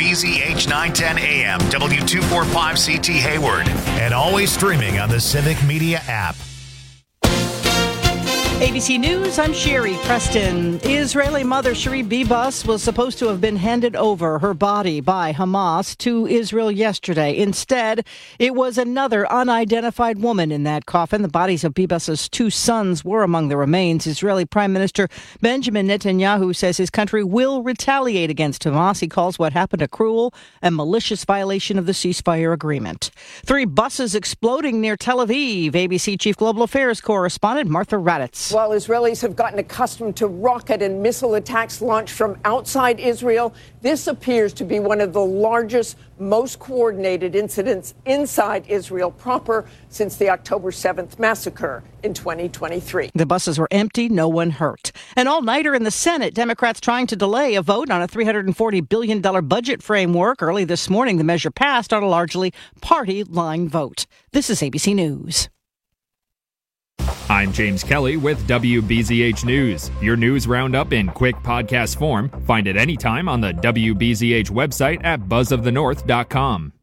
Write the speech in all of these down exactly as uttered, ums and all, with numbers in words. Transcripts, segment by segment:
B Z H nine ten A M, W two forty-five C T Hayward, and always streaming on the Civic Media app. A B C News, I'm Sherry Preston. Israeli mother Cherie Bibas was supposed to have been handed over her body by Hamas to Israel yesterday. Instead, it was another unidentified woman in that coffin. The bodies of Bibas's two sons were among the remains. Israeli Prime Minister Benjamin Netanyahu says his country will retaliate against Hamas. He calls what happened a cruel and malicious violation of the ceasefire agreement. Three buses exploding near Tel Aviv. A B C Chief Global Affairs correspondent Martha Raddatz. While Israelis have gotten accustomed to rocket and missile attacks launched from outside Israel, this appears to be one of the largest, most coordinated incidents inside Israel proper since the October seventh massacre in twenty twenty-three. The buses were empty, no one hurt. An all-nighter in the Senate, Democrats trying to delay a vote on a three hundred forty billion dollars budget framework. Early this morning, the measure passed on a largely party-line vote. This is A B C News. I'm James Kelly with W B Z H News. Your news roundup in quick podcast form. Find it anytime on the W B Z H website at buzz of the north dot com.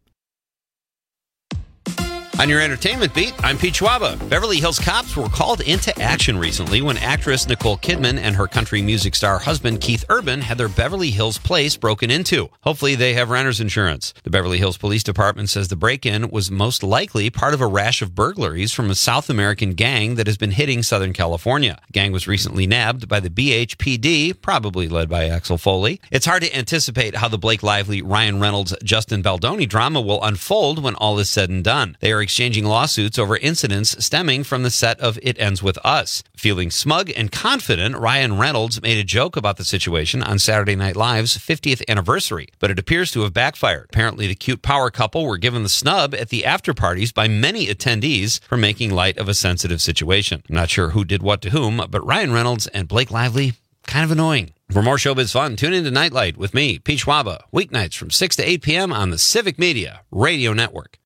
On your entertainment beat, I'm Pete Schwaba. Beverly Hills cops were called into action recently when actress Nicole Kidman and her country music star husband Keith Urban had their Beverly Hills place broken into. Hopefully they have renter's insurance. The Beverly Hills Police Department says the break-in was most likely part of a rash of burglaries from a South American gang that has been hitting Southern California. The gang was recently nabbed by the B H P D, probably led by Axel Foley. It's hard to anticipate how the Blake Lively, Ryan Reynolds, Justin Baldoni drama will unfold when all is said and done. They are exchanging lawsuits over incidents stemming from the set of It Ends With Us. Feeling smug and confident, Ryan Reynolds made a joke about the situation on Saturday Night Live's fiftieth anniversary, but it appears to have backfired. Apparently, the cute power couple were given the snub at the after parties by many attendees for making light of a sensitive situation. I'm not sure who did what to whom, but Ryan Reynolds and Blake Lively, kind of annoying. For more showbiz fun, tune into Nightlight with me, Pete Schwaba, weeknights from six to eight p.m. on the Civic Media Radio Network.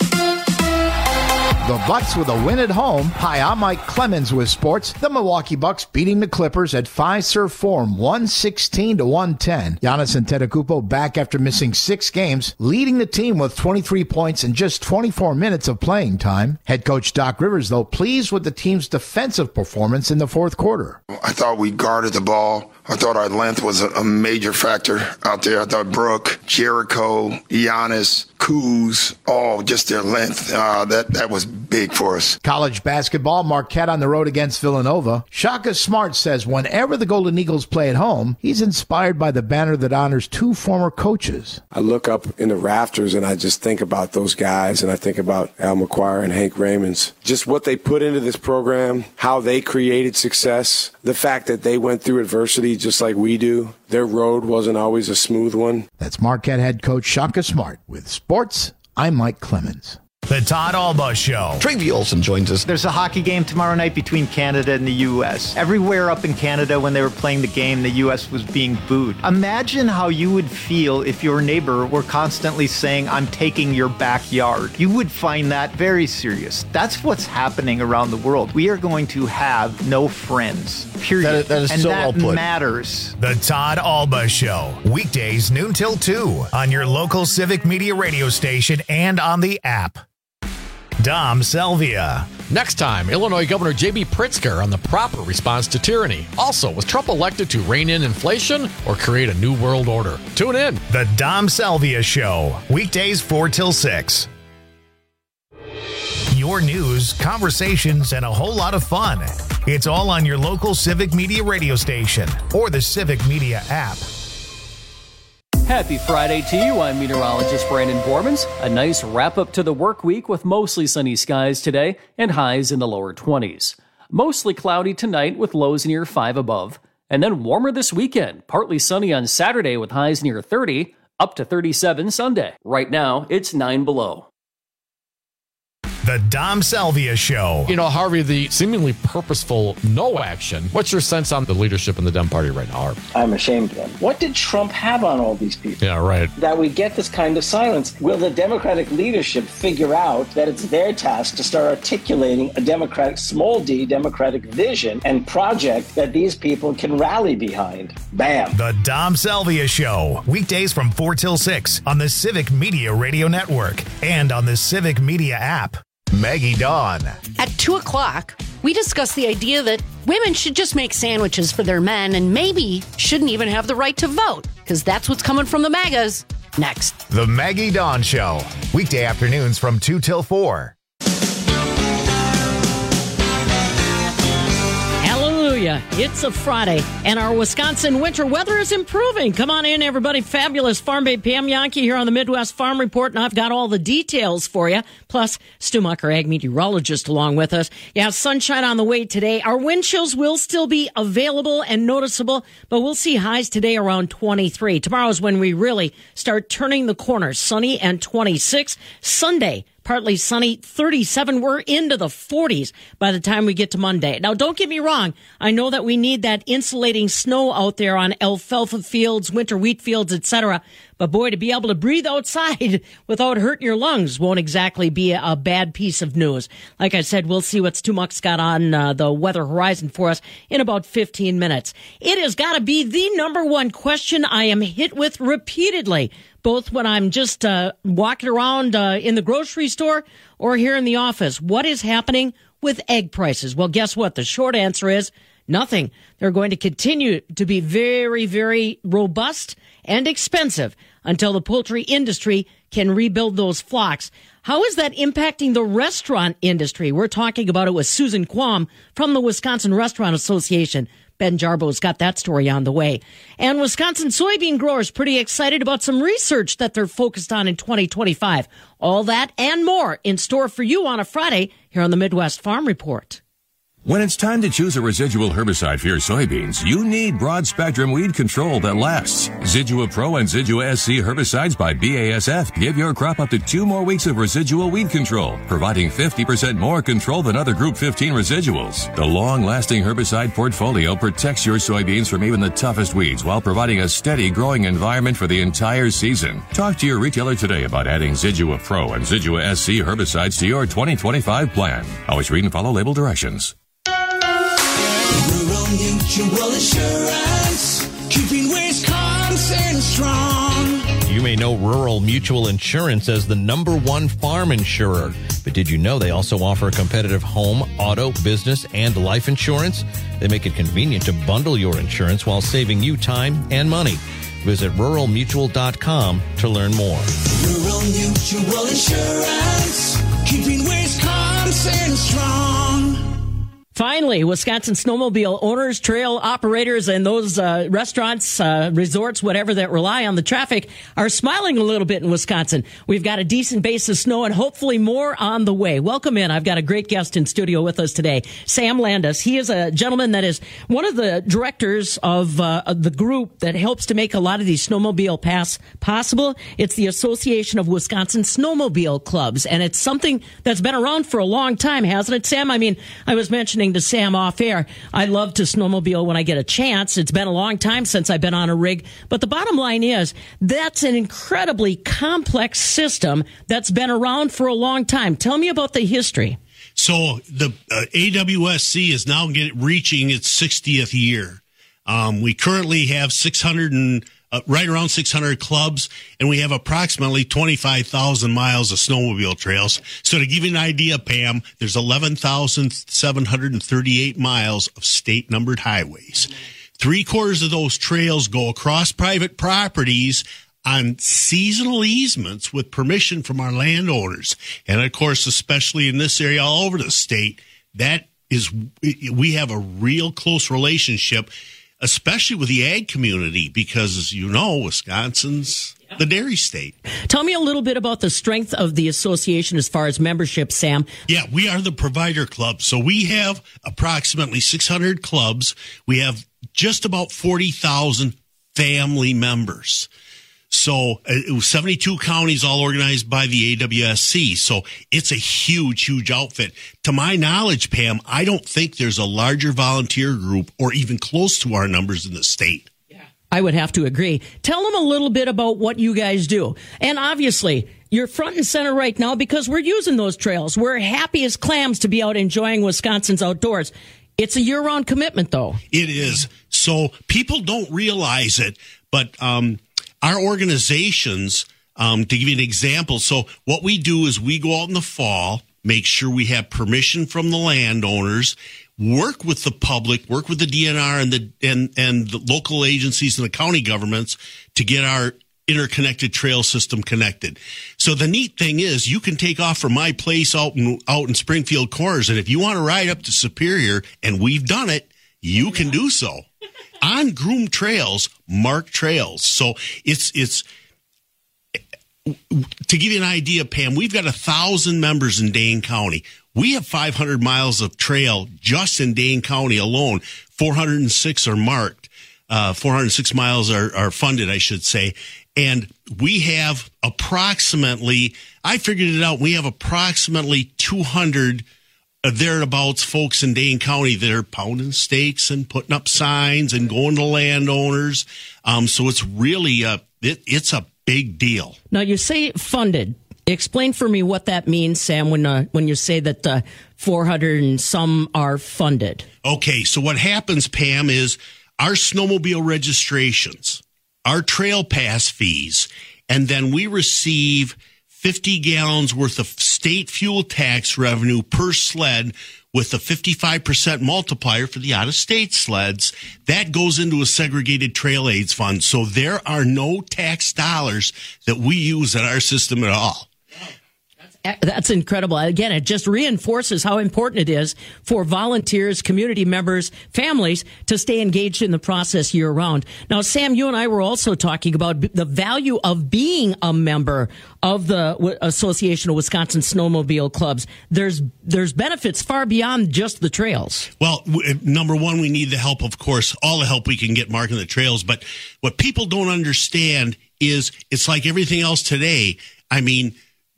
The Bucks with a win at home. Hi, I'm Mike Clemens with sports. The Milwaukee Bucks beating the Clippers at Fiserv Forum one sixteen to one ten. Giannis Antetokounmpo back after missing six games, leading the team with twenty-three points in just twenty-four minutes of playing time. Head coach Doc Rivers, though, pleased with the team's defensive performance in the fourth quarter. I thought we guarded the ball. I thought our length was a, a major factor out there. I thought Brooke, Jericho, Giannis, Kuz, all just their length. Uh, that, that was big for us. College basketball, Marquette on the road against Villanova. Shaka Smart says whenever the Golden Eagles play at home, he's inspired by the banner that honors two former coaches. I look up in the rafters and I just think about those guys, and I think about Al McGuire and Hank Raymonds. Just what they put into this program, how they created success, the fact that they went through adversity just like we do. Their road wasn't always a smooth one. That's Marquette head coach Shaka Smart. With sports, I'm Mike Clemens. The Todd Alba Show. Travie Olson joins us. There's a hockey game tomorrow night between Canada and the U S. Everywhere up in Canada when they were playing the game, the U S was being booed. Imagine how you would feel if your neighbor were constantly saying, I'm taking your backyard. You would find that very serious. That's what's happening around the world. We are going to have no friends, period. That, that is and so that well put. matters. The Todd Alba Show. Weekdays noon till two on your local Civic Media radio station and on the app. Dom Selvia. Next time, Illinois Governor J B. Pritzker on the proper response to tyranny. Also, was Trump elected to rein in inflation or create a new world order? Tune in. The Dom Selvia Show. Weekdays four till six. Your news, conversations, and a whole lot of fun. It's all on your local Civic Media radio station or the Civic Media app. Happy Friday to you. I'm meteorologist Brandon Bormans. A nice wrap up to the work week with mostly sunny skies today and highs in the lower twenties. Mostly cloudy tonight with lows near five above. And then warmer this weekend. Partly sunny on Saturday with highs near thirty, up to thirty-seven Sunday. Right now, it's nine below. The Dom Salvia Show. You know, Harvey, the seemingly purposeful no action. What's your sense on the leadership in the Dem Party right now, Harvey? I'm ashamed of them. What did Trump have on all these people? Yeah, right. That we get this kind of silence. Will the Democratic leadership figure out that it's their task to start articulating a Democratic, small d, Democratic vision and project that these people can rally behind? Bam. The Dom Salvia Show. Weekdays from four till six on the Civic Media Radio Network and on the Civic Media app. Maggie Dawn. At two o'clock, we discuss the idea that women should just make sandwiches for their men and maybe shouldn't even have the right to vote, because that's what's coming from the MAGAs. Next. The Maggie Dawn Show. Weekday afternoons from two till four. Hallelujah. It's a Friday, and our Wisconsin winter weather is improving. Come on in, everybody. Fabulous Farm Babe Pam Yankee here on the Midwest Farm Report, and I've got all the details for you. Plus, Stu Mucker, ag meteorologist, along with us. Yeah, sunshine on the way today. Our wind chills will still be available and noticeable, but we'll see highs today around twenty-three. Tomorrow is when we really start turning the corner. Sunny and twenty-six. Sunday, partly sunny, thirty-seven. We're into the forties by the time we get to Monday. Now, don't get me wrong. I know that we need that insulating snow out there on alfalfa fields, winter wheat fields, et cetera. But boy, to be able to breathe outside without hurting your lungs won't exactly be a, a bad piece of news. Like I said, we'll see what Stu Muck's got on uh, the weather horizon for us in about fifteen minutes. It has got to be the number one question I am hit with repeatedly, both when I'm just uh, walking around uh, in the grocery store or here in the office. What is happening with egg prices? Well, guess what? The short answer is nothing. They're going to continue to be very, very robust and expensive until the poultry industry can rebuild those flocks. How is that impacting the restaurant industry? We're talking about it with Susan Quam from the Wisconsin Restaurant Association. Ben Jarbo's got that story on the way. And Wisconsin soybean growers pretty excited about some research that they're focused on in twenty twenty-five. All that and more in store for you on a Friday here on the Midwest Farm Report. When it's time to choose a residual herbicide for your soybeans, you need broad-spectrum weed control that lasts. Zidua Pro and Zidua S C herbicides by B A S F give your crop up to two more weeks of residual weed control, providing fifty percent more control than other Group fifteen residuals. The long-lasting herbicide portfolio protects your soybeans from even the toughest weeds while providing a steady growing environment for the entire season. Talk to your retailer today about adding Zidua Pro and Zidua S C herbicides to your twenty twenty-five plan. Always read and follow label directions. Rural Mutual Insurance, keeping Wisconsin strong. You may know Rural Mutual Insurance as the number one farm insurer, but did you know they also offer competitive home, auto, business, and life insurance? They make it convenient to bundle your insurance while saving you time and money. Visit rural mutual dot com to learn more. Rural Mutual Insurance, keeping Wisconsin strong. Finally, Wisconsin snowmobile owners, trail operators, and those uh, restaurants, uh, resorts, whatever that rely on the traffic are smiling a little bit in Wisconsin. We've got a decent base of snow and hopefully more on the way. Welcome in. I've got a great guest in studio with us today, Sam Landis. He is a gentleman that is one of the directors of, uh, of the group that helps to make a lot of these snowmobile paths possible. It's the Association of Wisconsin Snowmobile Clubs, and it's something that's been around for a long time, hasn't it, Sam? I mean, I was mentioning to Sam off air, I love to snowmobile when I get a chance. It's been a long time since I've been on a rig, but the bottom line is that's an incredibly complex system that's been around for a long time. Tell me about the history. So the uh, A W S C is now get, reaching its sixtieth year. Um, we currently have six hundred and Uh, right around six hundred clubs, and we have approximately twenty-five thousand miles of snowmobile trails. So to give you an idea, Pam, there's eleven thousand seven hundred thirty-eight miles of state-numbered highways. Three quarters of those trails go across private properties on seasonal easements with permission from our landowners. And, of course, especially in this area all over the state, that is, we have a real close relationship, especially with the ag community, because, as you know, Wisconsin's yeah. the dairy state. Tell me a little bit about the strength of the association as far as membership, Sam. Yeah, we are the provider club. So we have approximately six hundred clubs. We have just about forty thousand family members. So uh, it was seventy-two counties all organized by the A W S C. So it's a huge, huge outfit. To my knowledge, Pam, I don't think there's a larger volunteer group or even close to our numbers in the state. I would have to agree. Tell them a little bit about what you guys do. And obviously, you're front and center right now because we're using those trails. We're happy as clams to be out enjoying Wisconsin's outdoors. It's a year-round commitment, though. It is. So people don't realize it, but um, our organizations, um, to give you an example, so what we do is we go out in the fall, make sure we have permission from the landowners, work with the public, work with the D N R and the and and the local agencies and the county governments to get our interconnected trail system connected. So the neat thing is you can take off from my place out in, out in Springfield Corners, and if you want to ride up to Superior, and we've done it, you can do so. On groomed trails, marked trails. So it's it's to give you an idea, Pam, we've got a thousand members in Dane County. We have five hundred miles of trail just in Dane County alone. four hundred six are marked. Uh, four hundred six miles are, are funded, I should say. And we have approximately, I figured it out, we have approximately two hundred uh, thereabouts folks in Dane County that are pounding stakes and putting up signs and going to landowners. Um, so it's really, a, it, it's a big deal. Now, you say funded. Explain for me what that means, Sam, when uh, when you say that uh, four hundred and some are funded. Okay, so what happens, Pam, is our snowmobile registrations, our trail pass fees, and then we receive fifty gallons worth of state fuel tax revenue per sled with a fifty-five percent multiplier for the out-of-state sleds. That goes into a segregated trail aids fund. So there are no tax dollars that we use in our system at all. That's incredible. Again, it just reinforces how important it is for volunteers, community members, families to stay engaged in the process year round. Now, Sam, you and I were also talking about the value of being a member of the Association of Wisconsin Snowmobile Clubs. There's there's benefits far beyond just the trails. Well, w- number one, we need the help, of course, all the help we can get marking the trails. But what people don't understand is it's like everything else today. I mean,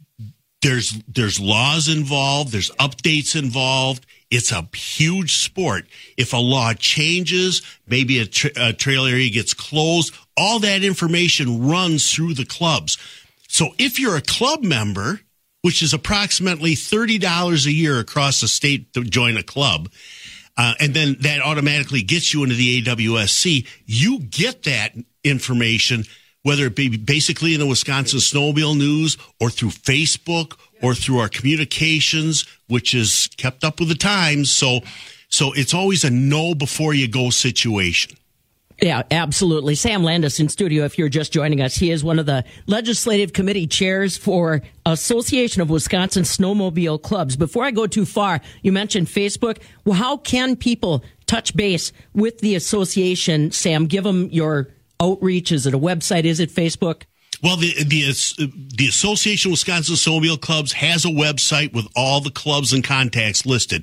There's there's laws involved. There's updates involved. It's a huge sport. If a law changes, maybe a, tra- a trail area gets closed, all that information runs through the clubs. So if you're a club member, which is approximately thirty dollars a year across the state to join a club, uh, and then that automatically gets you into the A W S C, you get that information, whether it be basically in the Wisconsin Snowmobile News or through Facebook or through our communications, which is kept up with the times. So, so it's always a know before you go situation. Yeah, absolutely. Sam Landis in studio, if you're just joining us. He is one of the legislative committee chairs for Association of Wisconsin Snowmobile Clubs. Before I go too far, you mentioned Facebook. Well, how can people touch base with the association, Sam? Give them your outreach. Is it a website? Is it Facebook? Well, the the the Association of Wisconsin Snowmobile Clubs has a website with all the clubs and contacts listed.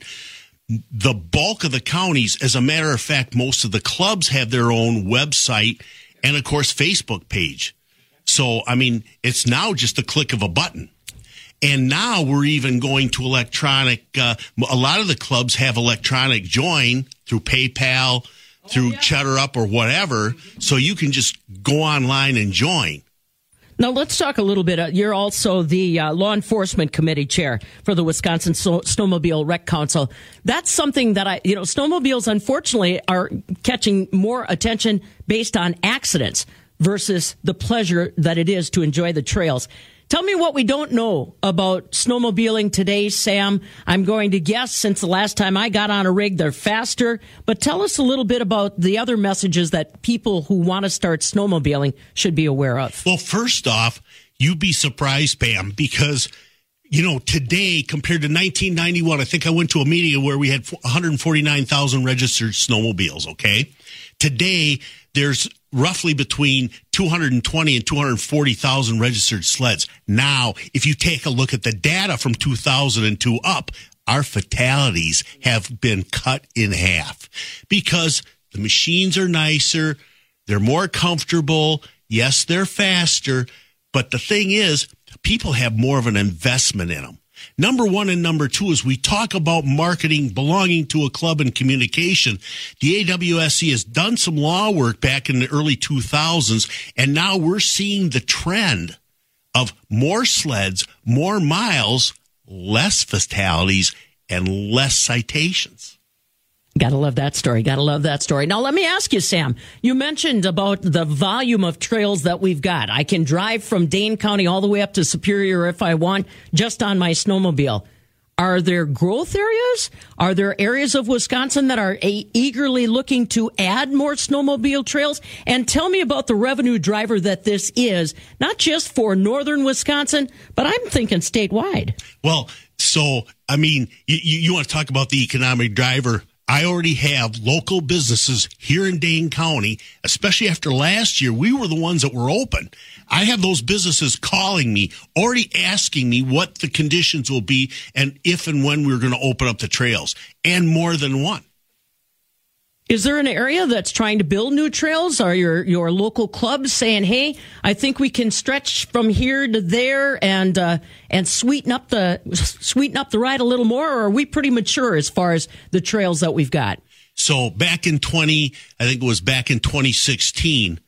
The bulk of the counties, as a matter of fact, most of the clubs have their own website and, of course, Facebook page. So, I mean, it's now just a click of a button. And now we're even going to electronic. Uh, a lot of the clubs have electronic join through PayPal, through oh, yeah. Cheddar Up or whatever, so you can just go online and join. Now, let's talk a little bit. Uh, you're also the uh, Law Enforcement Committee Chair for the Wisconsin so- Snowmobile Rec Council. That's something that I, you know, snowmobiles, unfortunately, are catching more attention based on accidents versus the pleasure that it is to enjoy the trails. Tell me what we don't know about snowmobiling today, Sam. I'm going to guess since the last time I got on a rig, they're faster. But tell us a little bit about the other messages that people who want to start snowmobiling should be aware of. Well, first off, you'd be surprised, Pam, because, you know, today compared to nineteen ninety-one, I think I went to a meeting where we had one hundred forty-nine thousand registered snowmobiles, okay? Today, there's roughly between two hundred twenty and two hundred forty thousand registered sleds. Now, if you take a look at the data from two thousand two up, our fatalities have been cut in half because the machines are nicer, they're more comfortable, Yes, they're faster, but the thing is, people have more of an investment in them. Number one and number two is we talk about marketing belonging to a club and communication. The A W S C has done some law work back in the early two thousands, and now we're seeing the trend of more sleds, more miles, less fatalities, and less citations. Gotta love that story. Gotta love that story. Now, let me ask you, Sam. You mentioned about the volume of trails that we've got. I can drive from Dane County all the way up to Superior if I want, just on my snowmobile. Are there growth areas? Are there areas of Wisconsin that are a- eagerly looking to add more snowmobile trails? And tell me about the revenue driver that this is, not just for northern Wisconsin, but I'm thinking statewide. Well, so, I mean, you, you want to talk about the economic driver. I already have local businesses here in Dane County, especially after last year. We were the ones that were open. I have those businesses calling me, already asking me what the conditions will be and if and when we're going to open up the trails, and more than one. Is there an area that's trying to build new trails? Are your, your local clubs saying, hey, I think we can stretch from here to there and uh, and sweeten up the sweeten up the ride a little more, or are we pretty mature as far as the trails that we've got? So back in twenty, I think it was back in twenty sixteen,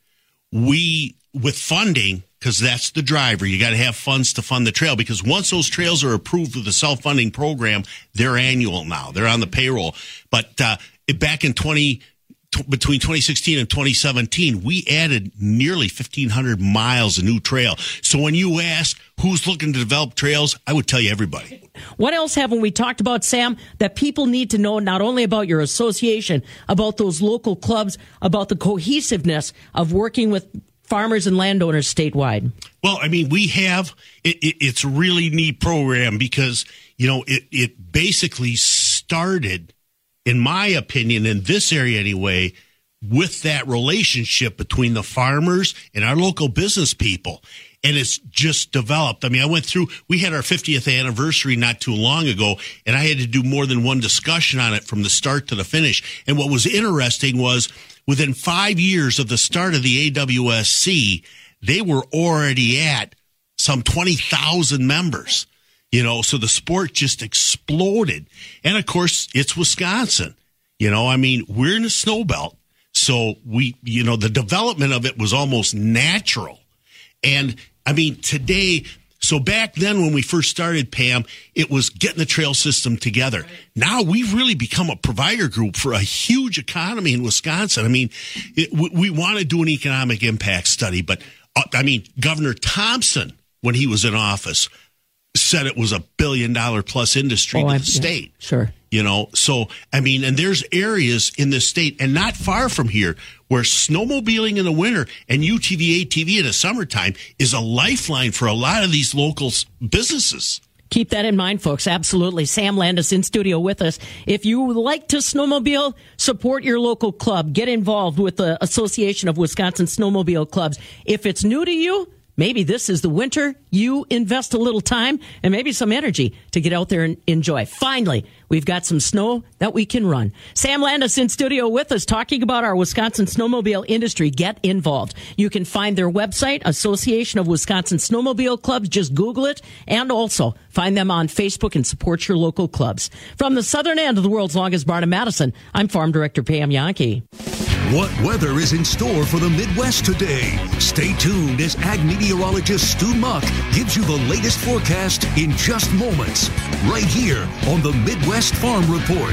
we, with funding, because that's the driver, you got to have funds to fund the trail, because once those trails are approved with the self-funding program, they're annual now. They're on the payroll. But uh, back in twenty, t- between twenty sixteen and twenty seventeen, we added nearly fifteen hundred miles of new trail. So when you ask who's looking to develop trails, I would tell you everybody. What else haven't we talked about, Sam, that people need to know, not only about your association, about those local clubs, about the cohesiveness of working with farmers and landowners statewide? Well, I mean, we have, it, it, it's a really neat program because, you know, it, it basically started, in my opinion, in this area anyway, with that relationship between the farmers and our local business people. And it's just developed. I mean, I went through, we had our fiftieth anniversary not too long ago, and I had to do more than one discussion on it from the start to the finish. And what was interesting was within five years of the start of the A W S C, they were already at some twenty thousand members. You know, so the sport just exploded. And of course, it's Wisconsin. You know, I mean, we're in a snow belt. So we, you know, the development of it was almost natural. And I mean, today, so back then when we first started, Pam, it was getting the trail system together. Now we've really become a provider group for a huge economy in Wisconsin. I mean, it, we, we want to do an economic impact study, but uh, I mean, Governor Thompson, when he was in office, said it was a billion dollar plus industry oh, to I, the state. Yeah, sure. You know, so, I mean, and there's areas in the state and not far from here where snowmobiling in the winter and U T V A T V in the summertime is a lifeline for a lot of these local businesses. Keep that in mind, folks. Absolutely. Sam Landis in studio with us. If you like to snowmobile, support your local club. Get involved with the Association of Wisconsin Snowmobile Clubs. If it's new to you, maybe this is the winter you invest a little time and maybe some energy to get out there and enjoy. Finally, we've got some snow that we can run. Sam Landis in studio with us talking about our Wisconsin snowmobile industry. Get involved. You can find their website, Association of Wisconsin Snowmobile Clubs. Just Google it, and also find them on Facebook and support your local clubs. From the southern end of the world's longest barn in Madison, I'm Farm Director Pam Yankee. What weather is in store for the Midwest today? Stay tuned as ag meteorologist Stu Muck gives you the latest forecast in just moments, right here on the Midwest Farm Report.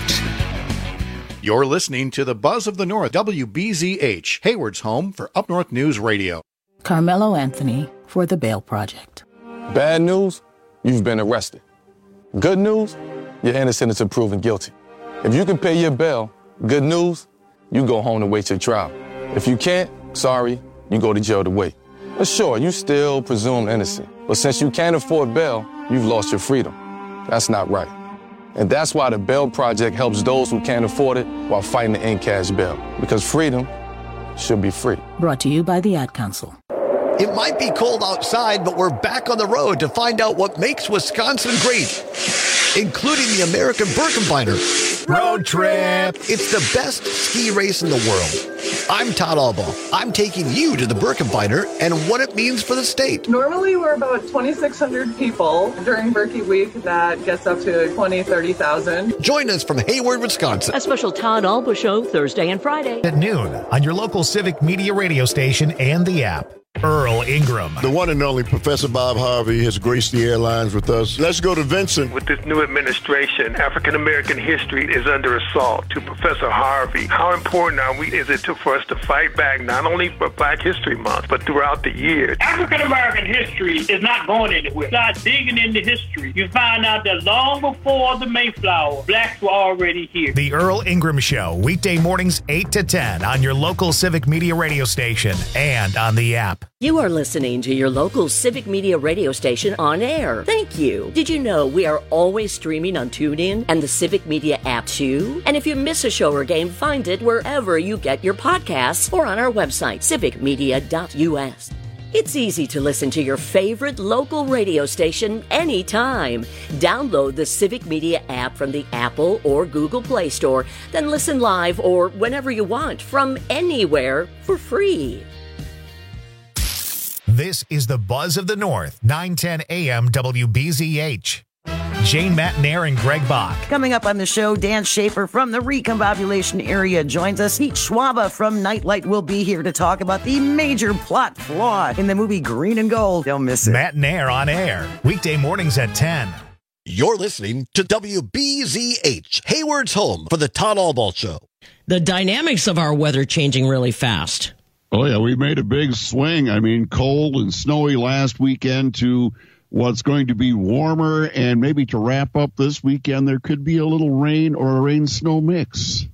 You're listening to the Buzz of the North, W B Z H, Hayward's home for Up North News Radio. Carmelo Anthony for the Bail Project. Bad news, you've been arrested. Good news, you're innocent until proven guilty. If you can pay your bail, good news, you go home to wait your trial. If you can't, sorry, you go to jail to wait. But sure, you still presumed innocent. But since you can't afford bail, you've lost your freedom. That's not right. And that's why the Bail Project helps those who can't afford it while fighting to end cash bail. Because freedom should be free. Brought to you by the Ad Council. It might be cold outside, but we're back on the road to find out what makes Wisconsin great, including the American Birkebeiner Road Trip. It's the best ski race in the world. I'm Todd Albaugh. I'm taking you to the Birkenbinder and what it means for the state. Normally, we're about twenty-six hundred people. During Birkie Week, that gets up to twenty, thirty thousand. Join us from Hayward, Wisconsin. A special Todd Albaugh show Thursday and Friday at noon on your local Civic Media radio station and the app. Earl Ingram. The one and only Professor Bob Harvey has graced the airlines with us. Let's go to Vincent. With this new administration, African-American history is under assault. To Professor Harvey, how important are we, is it to, for us to fight back not only for Black History Month, but throughout the year? African-American history is not going anywhere. Start digging into history. You find out that long before the Mayflower, blacks were already here. The Earl Ingram Show, weekday mornings eight to ten on your local Civic Media radio station and on the app. You are listening to your local Civic Media radio station on air. Thank you. Did you know we are always streaming on TuneIn and the Civic Media app too? And if you miss a show or game, find it wherever you get your podcasts or on our website, civic media dot u s. It's easy to listen to your favorite local radio station anytime. Download the Civic Media app from the Apple or Google Play Store, then listen live or whenever you want from anywhere for free. This is the Buzz of the North, nine ten a m W B Z H. Jane Matnair and Greg Bach. Coming up on the show, Dan Schaefer from the Recombobulation area joins us. Pete Schwaba from Nightlight will be here to talk about the major plot flaw in the movie Green and Gold. Don't miss it. Matnair on air, weekday mornings at ten. You're listening to W B Z H, Hayward's home for the Todd Albaugh Show. The dynamics of our weather changing really fast. Oh, yeah, we made a big swing. I mean, cold and snowy last weekend to what's going to be warmer, and maybe to wrap up this weekend, there could be a little rain or a rain-snow mix.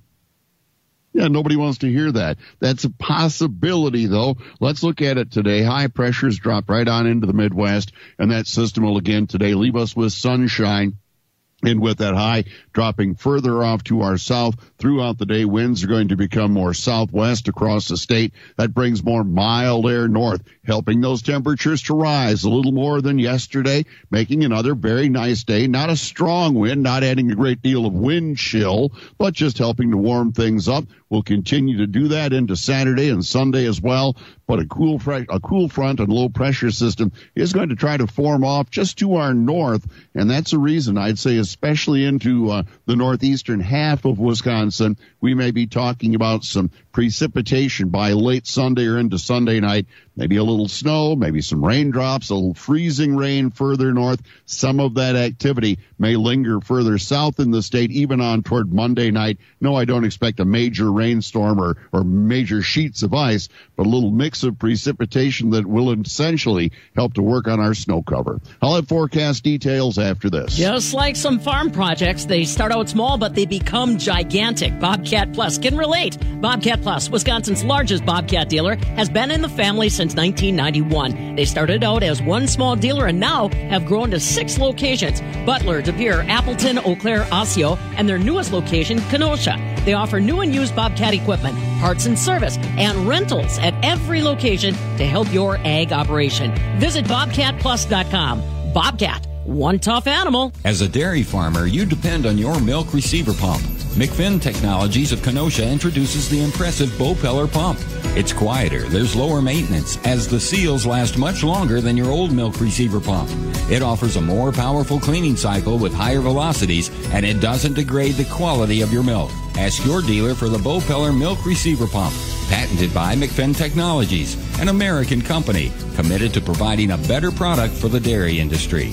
Yeah, nobody wants to hear that. That's a possibility, though. Let's look at it today. High pressures drop right on into the Midwest, and that system will again today leave us with sunshine. And with that high dropping further off to our south throughout the day, winds are going to become more southwest across the state. That brings more mild air north, helping those temperatures to rise a little more than yesterday, making another very nice day. Not a strong wind, not adding a great deal of wind chill, but just helping to warm things up. We'll continue to do that into Saturday and Sunday as well. But a cool, a cool front and low pressure system is going to try to form off just to our north. And that's a reason I'd say, especially into uh, the northeastern half of Wisconsin, we may be talking about some precipitation by late Sunday or into Sunday night. Maybe a little snow, maybe some raindrops, a little freezing rain further north. Some of that activity may linger further south in the state, even on toward Monday night. No, I don't expect a major rainstorm or, or major sheets of ice, but a little mix of precipitation that will essentially help to work on our snow cover. I'll have forecast details after this. Just like some farm projects, they start out small, but they become gigantic. Bobcat Plus can relate. Bobcat Plus, Wisconsin's largest Bobcat dealer, has been in the family since nineteen ninety-one. They started out as one small dealer and now have grown to six locations: Butler, De Pere, Appleton, Eau Claire, Osseo, and their newest location, Kenosha. They offer new and used Bobcat equipment, parts and service, and rentals at every location to help your ag operation. Visit bobcat plus dot com. Bobcat, one tough animal. As a dairy farmer, you depend on your milk receiver pump. McFinn Technologies of Kenosha introduces the impressive Bopeller pump. It's quieter, there's lower maintenance, as the seals last much longer than your old milk receiver pump. It offers a more powerful cleaning cycle with higher velocities, and it doesn't degrade the quality of your milk. Ask your dealer for the Bopeller Milk Receiver Pump, patented by McFinn Technologies, an American company committed to providing a better product for the dairy industry.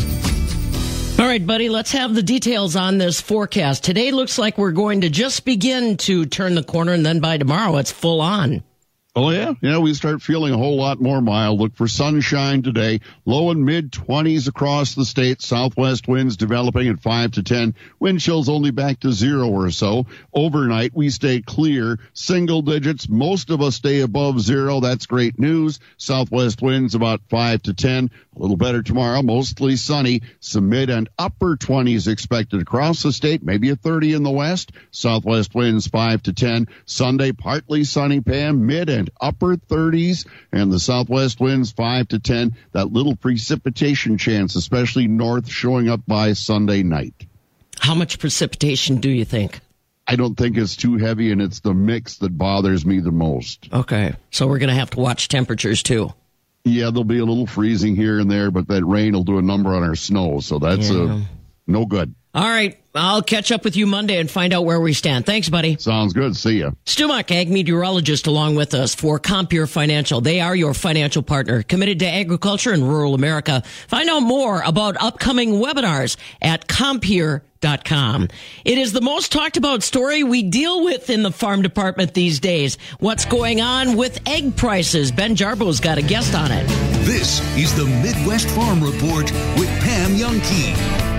All right, buddy, let's have the details on this forecast. Today looks like we're going to just begin to turn the corner, and then by tomorrow it's full on. Oh, yeah. Yeah, we start feeling a whole lot more mild. Look for sunshine today. Low and mid-twenties across the state. Southwest winds developing at five to ten. Wind chills only back to zero or so. Overnight, we stay clear. Single digits. Most of us stay above zero. That's great news. Southwest winds about five to ten. A little better tomorrow. Mostly sunny. Some mid and upper twenties expected across the state. Maybe a thirty in the west. Southwest winds five to ten. Sunday, partly sunny, Pam. Mid and upper thirties, and the southwest winds five to ten. That little precipitation chance, especially north, showing up by Sunday night. How much precipitation do you think? I don't think it's too heavy, and it's the mix that bothers me the most. Okay. So we're going to have to watch temperatures, too. Yeah, there'll be a little freezing here and there, but that rain will do a number on our snow, so that's Yeah. uh, no good. All right. I'll catch up with you Monday and find out where we stand. Thanks, buddy. Sounds good. See ya. Stu Muck, ag meteorologist, along with us for Compeer Financial. They are your financial partner, committed to agriculture and rural America. Find out more about upcoming webinars at compeer dot com. It is the most talked about story we deal with in the farm department these days. What's going on with egg prices? Ben Jarbo's got a guest on it. This is the Midwest Farm Report with Pam Youngkey.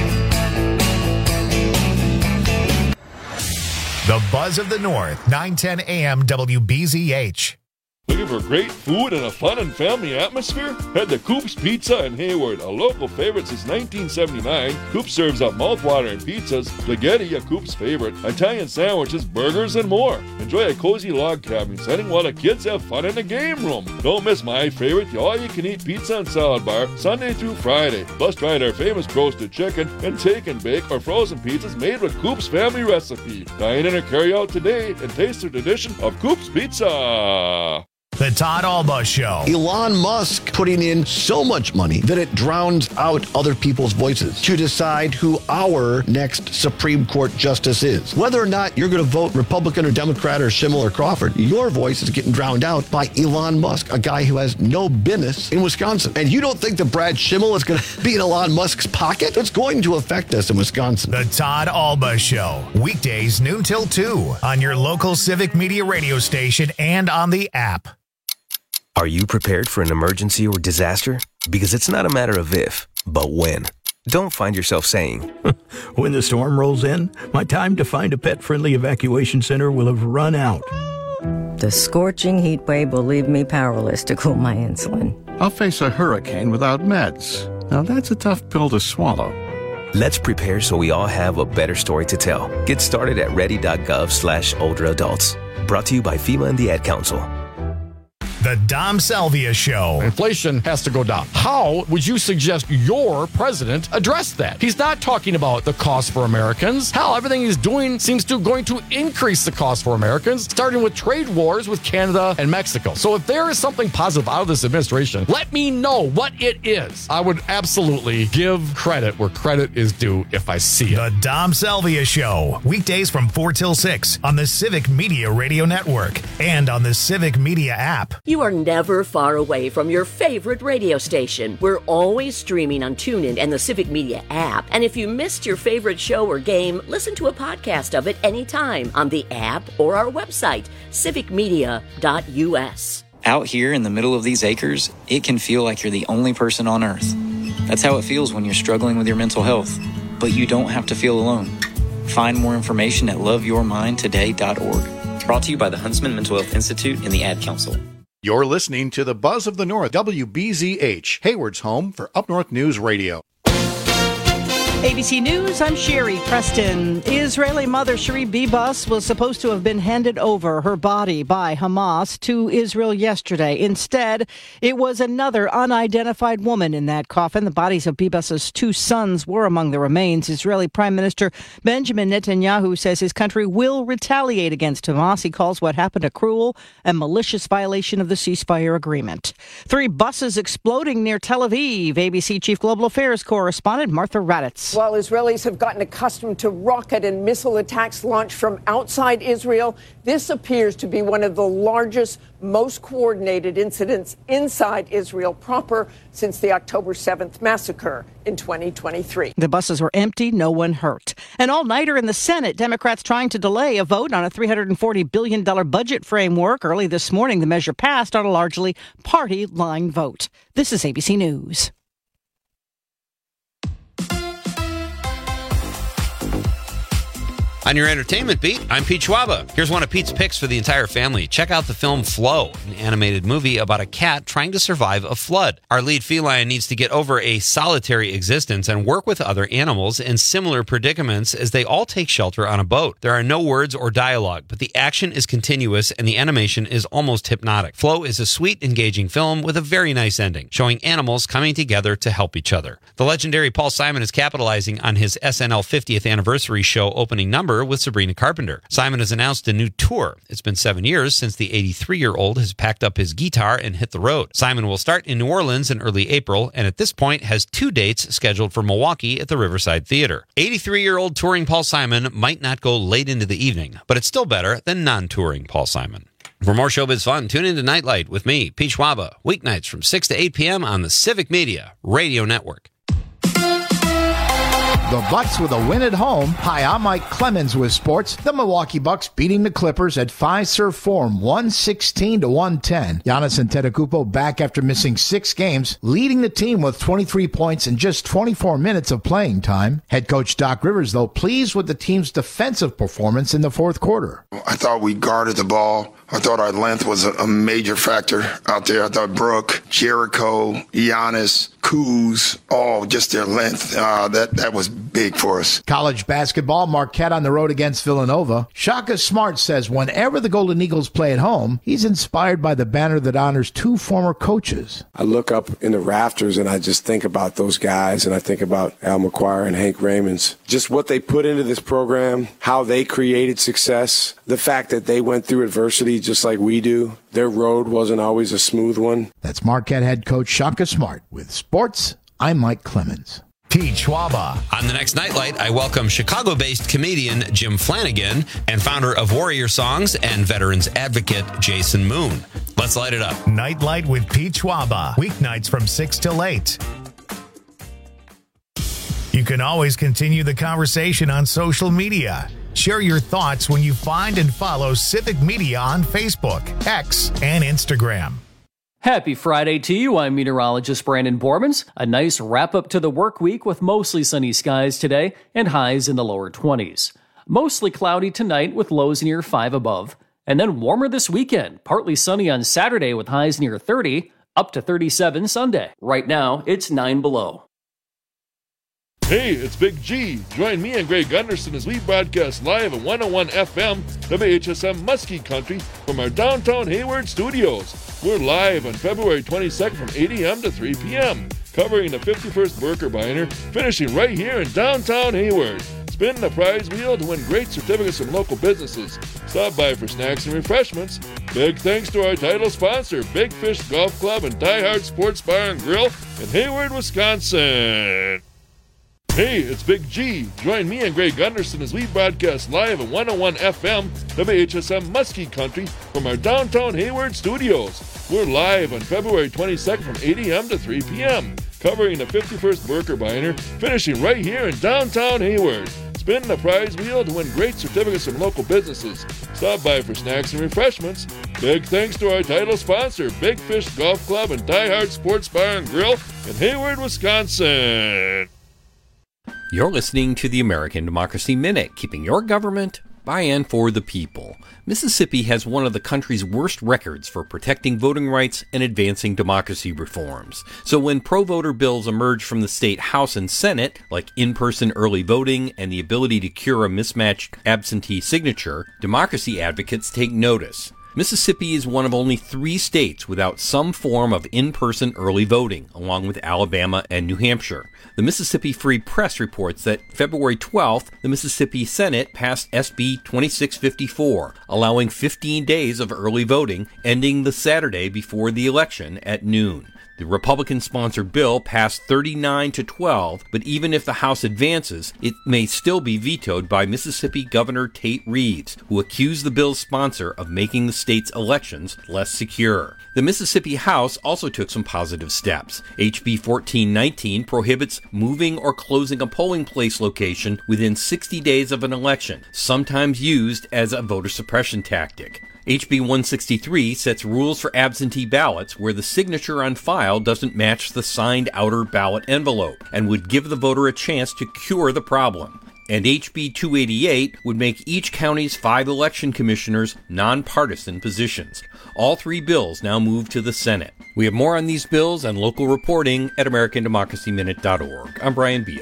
The Buzz of the North, nine ten A M W B Z H. Looking for great food and a fun and family atmosphere? Head to Coop's Pizza in Hayward, a local favorite since nineteen seventy-nine. Coop's serves up mouthwatering pizzas, spaghetti, a Coop's favorite, Italian sandwiches, burgers, and more. Enjoy a cozy log cabin setting while the kids have fun in the game room. Don't miss my favorite, the all-you-can-eat pizza and salad bar, Sunday through Friday. Plus, try their famous roasted chicken and take and bake or frozen pizzas made with Coop's family recipe. Dine in or carry out today and taste the tradition of Coop's Pizza. The Todd Alba Show. Elon Musk putting in so much money that it drowns out other people's voices to decide who our next Supreme Court justice is. Whether or not you're going to vote Republican or Democrat or Schimmel or Crawford, your voice is getting drowned out by Elon Musk, a guy who has no business in Wisconsin. And you don't think that Brad Schimmel is going to be in Elon Musk's pocket? It's going to affect us in Wisconsin. The Todd Alba Show. Weekdays noon till two on your local Civic Media radio station and on the app. Are you prepared for an emergency or disaster? Because it's not a matter of if, but when. Don't find yourself saying, when the storm rolls in, my time to find a pet-friendly evacuation center will have run out. The scorching heat wave will leave me powerless to cool my insulin. I'll face a hurricane without meds. Now that's a tough pill to swallow. Let's prepare so we all have a better story to tell. Get started at ready.gov slash older adults. Brought to you by FEMA and the Ad Council. The Dom Salvia Show. Inflation has to go down. How would you suggest your president address that? He's not talking about the cost for Americans. Hell, everything he's doing seems to going to increase the cost for Americans, starting with trade wars with Canada and Mexico. So if there is something positive out of this administration, let me know what it is. I would absolutely give credit where credit is due if I see it. The Dom Salvia Show. Weekdays from four till six on the Civic Media Radio Network and on the Civic Media app. You are never far away from your favorite radio station. We're always streaming on TuneIn and the Civic Media app. And if you missed your favorite show or game, listen to a podcast of it anytime on the app or our website, civic media dot u s. Out here in the middle of these acres, it can feel like you're the only person on Earth. That's how it feels when you're struggling with your mental health. But you don't have to feel alone. Find more information at love your mind today dot org. Brought to you by the Huntsman Mental Health Institute and the Ad Council. You're listening to the Buzz of the North, W B Z H, Hayward's home for Up North News Radio. A B C News, I'm Sherry Preston. Israeli mother Cherie Bibas was supposed to have been handed over her body by Hamas to Israel yesterday. Instead, it was another unidentified woman in that coffin. The bodies of Bibas's two sons were among the remains. Israeli Prime Minister Benjamin Netanyahu says his country will retaliate against Hamas. He calls what happened a cruel and malicious violation of the ceasefire agreement. Three buses exploding near Tel Aviv. A B C Chief Global Affairs correspondent Martha Raddatz. While Israelis have gotten accustomed to rocket and missile attacks launched from outside Israel, this appears to be one of the largest, most coordinated incidents inside Israel proper since the October seventh massacre in twenty twenty-three. The buses were empty, no one hurt. An all-nighter in the Senate, Democrats trying to delay a vote on a three hundred forty billion dollars budget framework. Early this morning, the measure passed on a largely party-line vote. This is A B C News. On your entertainment beat, I'm Pete Schwaba. Here's one of Pete's picks for the entire family. Check out the film Flow, an animated movie about a cat trying to survive a flood. Our lead feline needs to get over a solitary existence and work with other animals in similar predicaments as they all take shelter on a boat. There are no words or dialogue, but the action is continuous and the animation is almost hypnotic. Flow is a sweet, engaging film with a very nice ending, showing animals coming together to help each other. The legendary Paul Simon is capitalizing on his S N L fiftieth anniversary show opening number River with Sabrina Carpenter. Simon has announced a new tour. It's been seven years since the eighty-three-year-old has packed up his guitar and hit the road. Simon will start in New Orleans in early April, and at this point has two dates scheduled for Milwaukee at the Riverside Theater. eighty-three-year-old touring Paul Simon might not go late into the evening, but it's still better than non-touring Paul Simon. For more showbiz fun, tune into Nightlight with me, Pete Schwaba, weeknights from six to eight p.m. on the Civic Media Radio Network. The Bucks with a win at home. Hi, I'm Mike Clemens with sports. The Milwaukee Bucks beating the Clippers at Fiserv Forum one sixteen to one ten. Giannis Antetokounmpo back after missing six games, leading the team with twenty-three points in just twenty-four minutes of playing time. Head coach Doc Rivers, though, pleased with the team's defensive performance in the fourth quarter. I thought we guarded the ball. I thought our length was a, a major factor out there. I thought Brooke, Jericho, Giannis, Kuz, all just their length. Uh, that, that was big for us. College basketball, Marquette on the road against Villanova. Shaka Smart says whenever the Golden Eagles play at home, he's inspired by the banner that honors two former coaches. I look up in the rafters and I just think about those guys, and I think about Al McGuire and Hank Raymonds. Just what they put into this program, how they created success, the fact that they went through adversity just like we do. Their road wasn't always a smooth one. That's Marquette head coach Shaka Smart. With sports, I'm Mike Clemens. Pete Schwaba. On the next Nightlight, I welcome Chicago-based comedian Jim Flanagan and founder of Warrior Songs and veterans advocate Jason Moon. Let's light it up. Nightlight with Pete Schwaba. Weeknights from six till eight. You can always continue the conversation on social media. Share your thoughts when you find and follow Civic Media on Facebook, X, and Instagram. Happy Friday to you. I'm meteorologist Brandon Bormans. A nice wrap up to the work week with mostly sunny skies today and highs in the lower twenties. Mostly cloudy tonight with lows near five above. And then warmer this weekend. Partly sunny on Saturday with highs near thirty, up to thirty-seven Sunday. Right now, it's nine below. Hey, it's Big G. Join me and Greg Gunderson as we broadcast live at one oh one F M W H S M Muskie Country from our downtown Hayward studios. We're live on February twenty-second from eight a.m. to three p.m., covering the fifty-first Burker Biner, finishing right here in downtown Hayward. Spin the prize wheel to win great certificates from local businesses. Stop by for snacks and refreshments. Big thanks to our title sponsor, Big Fish Golf Club and Die Hard Sports Bar and Grill in Hayward, Wisconsin. Hey, it's Big G. Join me and Greg Gunderson as we broadcast live at one oh one F M W H S M Muskie Country from our downtown Hayward studios. We're live on February twenty-second from eight a.m. to three p.m., covering the fifty-first Burker Biner, finishing right here in downtown Hayward. Spin the prize wheel to win great certificates from local businesses. Stop by for snacks and refreshments. Big thanks to our title sponsor, Big Fish Golf Club and Die Hard Sports Bar and Grill in Hayward, Wisconsin. You're listening to the American Democracy Minute, keeping your government by and for the people. Mississippi has one of the country's worst records for protecting voting rights and advancing democracy reforms. So when pro-voter bills emerge from the state House and Senate, like in-person early voting and the ability to cure a mismatched absentee signature, democracy advocates take notice. Mississippi is one of only three states without some form of in-person early voting, along with Alabama and New Hampshire. The Mississippi Free Press reports that February twelfth, the Mississippi Senate passed S B twenty-six fifty-four, allowing fifteen days of early voting, ending the Saturday before the election at noon. The Republican-sponsored bill passed thirty-nine to twelve, but even if the House advances, it may still be vetoed by Mississippi Governor Tate Reeves, who accused the bill's sponsor of making the state's elections less secure. The Mississippi House also took some positive steps. H B fourteen nineteen prohibits moving or closing a polling place location within sixty days of an election, sometimes used as a voter suppression tactic. H B one sixty-three sets rules for absentee ballots where the signature on file doesn't match the signed outer ballot envelope and would give the voter a chance to cure the problem. And H B two eighty-eight would make each county's five election commissioners nonpartisan positions. All three bills now move to the Senate. We have more on these bills and local reporting at American Democracy Minute dot org. I'm Brian Beal.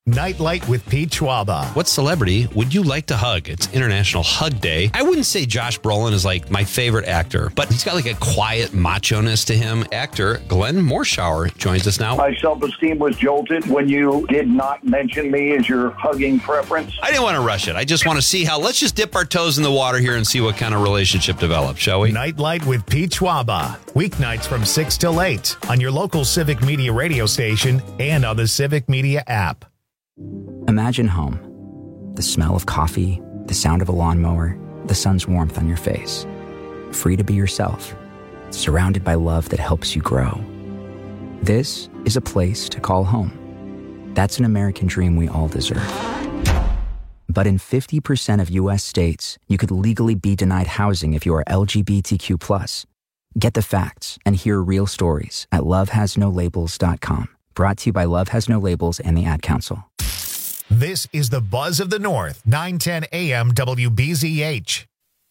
Nightlight with Pete Schwaba. What celebrity would you like to hug? It's International Hug Day. I wouldn't say Josh Brolin is like my favorite actor, but he's got like a quiet macho-ness to him. Actor Glenn Morshower joins us now. My self-esteem was jolted when you did not mention me as your hugging preference. I didn't want to rush it. I just want to see how, let's just dip our toes in the water here and see what kind of relationship develops, shall we? Nightlight with Pete Schwaba. Weeknights from six till eight on your local Civic Media radio station and on the Civic Media app. Imagine home. The smell of coffee, the sound of a lawnmower, the sun's warmth on your face. Free to be yourself, surrounded by love that helps you grow. This is a place to call home. That's an American dream we all deserve. But in fifty percent of U S states, you could legally be denied housing if you are L G B T Q plus. Get the facts and hear real stories at love has no labels dot com. Brought to you by Love Has No Labels and the Ad Council. This is the Buzz of the North, nine ten A M W B Z H.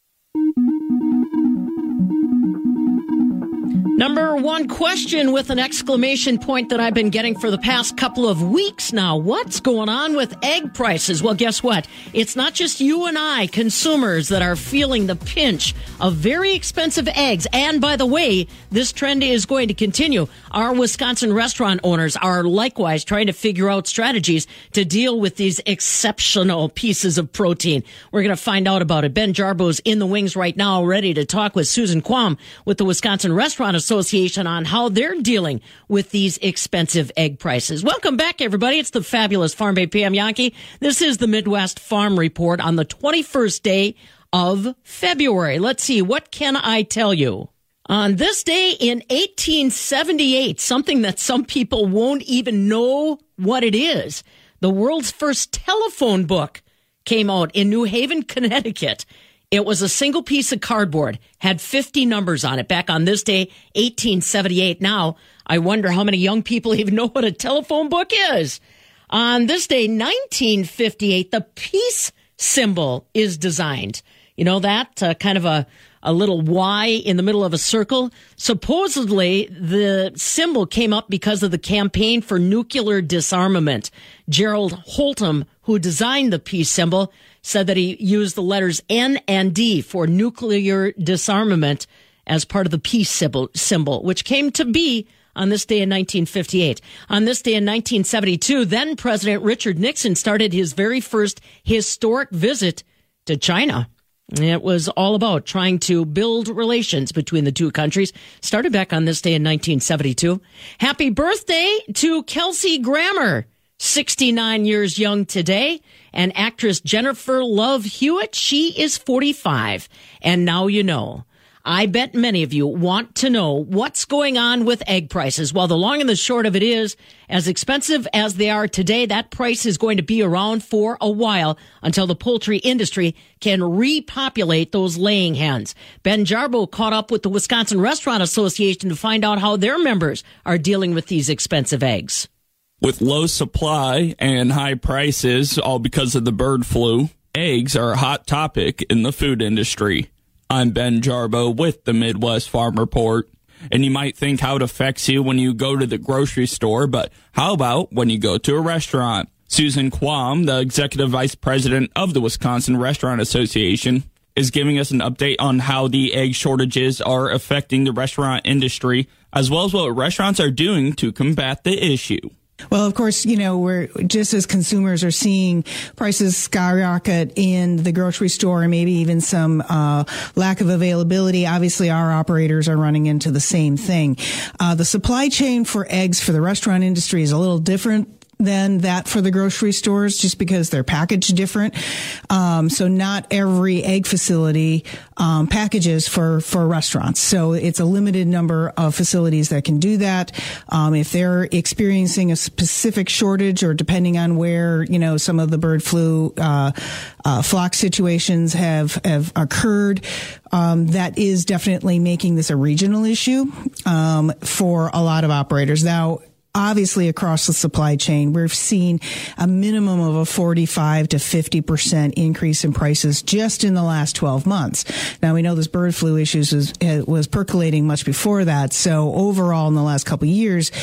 Number one question with an exclamation point that I've been getting for the past couple of weeks now. What's going on with egg prices? Well, guess what? It's not just you and I, consumers, that are feeling the pinch of very expensive eggs. And by the way, this trend is going to continue. Our Wisconsin restaurant owners are likewise trying to figure out strategies to deal with these exceptional pieces of protein. We're going to find out about it. Ben Jarbo's in the wings right now, ready to talk with Susan Quam with the Wisconsin Restaurant Association on how they're dealing with these expensive egg prices. Welcome back, everybody. It's the fabulous Farm Bay Pam Yankee. This is the Midwest Farm Report on the twenty-first day of February. Let's see, what can I tell you? On this day in eighteen seventy-eight, something that some people won't even know what it is, the world's first telephone book came out in New Haven, Connecticut. It was a single piece of cardboard, had fifty numbers on it back on this day, eighteen seventy-eight. Now, I wonder how many young people even know what a telephone book is. On this day, nineteen fifty-eight, the peace symbol is designed. You know that? Uh, kind of a, a little Y in the middle of a circle. Supposedly, the symbol came up because of the campaign for nuclear disarmament. Gerald Holtom, who designed the peace symbol, said that he used the letters N and D for nuclear disarmament as part of the peace symbol, symbol, which came to be on this day in nineteen fifty-eight. On this day in nineteen seventy-two, then President Richard Nixon started his very first historic visit to China. It was all about trying to build relations between the two countries. Started back on this day in nineteen seventy-two. Happy birthday to Kelsey Grammer, sixty-nine years young today. And actress Jennifer Love Hewitt, she is forty-five. And now you know. I bet many of you want to know what's going on with egg prices. Well, the long and the short of it is, as expensive as they are today, that price is going to be around for a while until the poultry industry can repopulate those laying hens. Ben Jarbo caught up with the Wisconsin Restaurant Association to find out how their members are dealing with these expensive eggs. With low supply and high prices, all because of the bird flu, eggs are a hot topic in the food industry. I'm Ben Jarbo with the Midwest Farm Report. And you might think how it affects you when you go to the grocery store, but how about when you go to a restaurant? Susan Quam, the Executive Vice President of the Wisconsin Restaurant Association, is giving us an update on how the egg shortages are affecting the restaurant industry, as well as what restaurants are doing to combat the issue. Well, of course, you know, we're just as consumers are seeing prices skyrocket in the grocery store and maybe even some uh, lack of availability. Obviously, our operators are running into the same thing. Uh, the supply chain for eggs for the restaurant industry is a little different than that for the grocery stores, just because they're packaged different. Um, so not every egg facility um, packages for, for restaurants. So it's a limited number of facilities that can do that. Um, if they're experiencing a specific shortage, or depending on where, you know, some of the bird flu uh, uh, flock situations have, have occurred, um, that is definitely making this a regional issue um, for a lot of operators. Now, obviously, across the supply chain, we've seen a minimum of a forty-five to fifty percent increase in prices just in the last twelve months. Now, we know this bird flu issues was, was percolating much before that. So overall, in the last couple of years,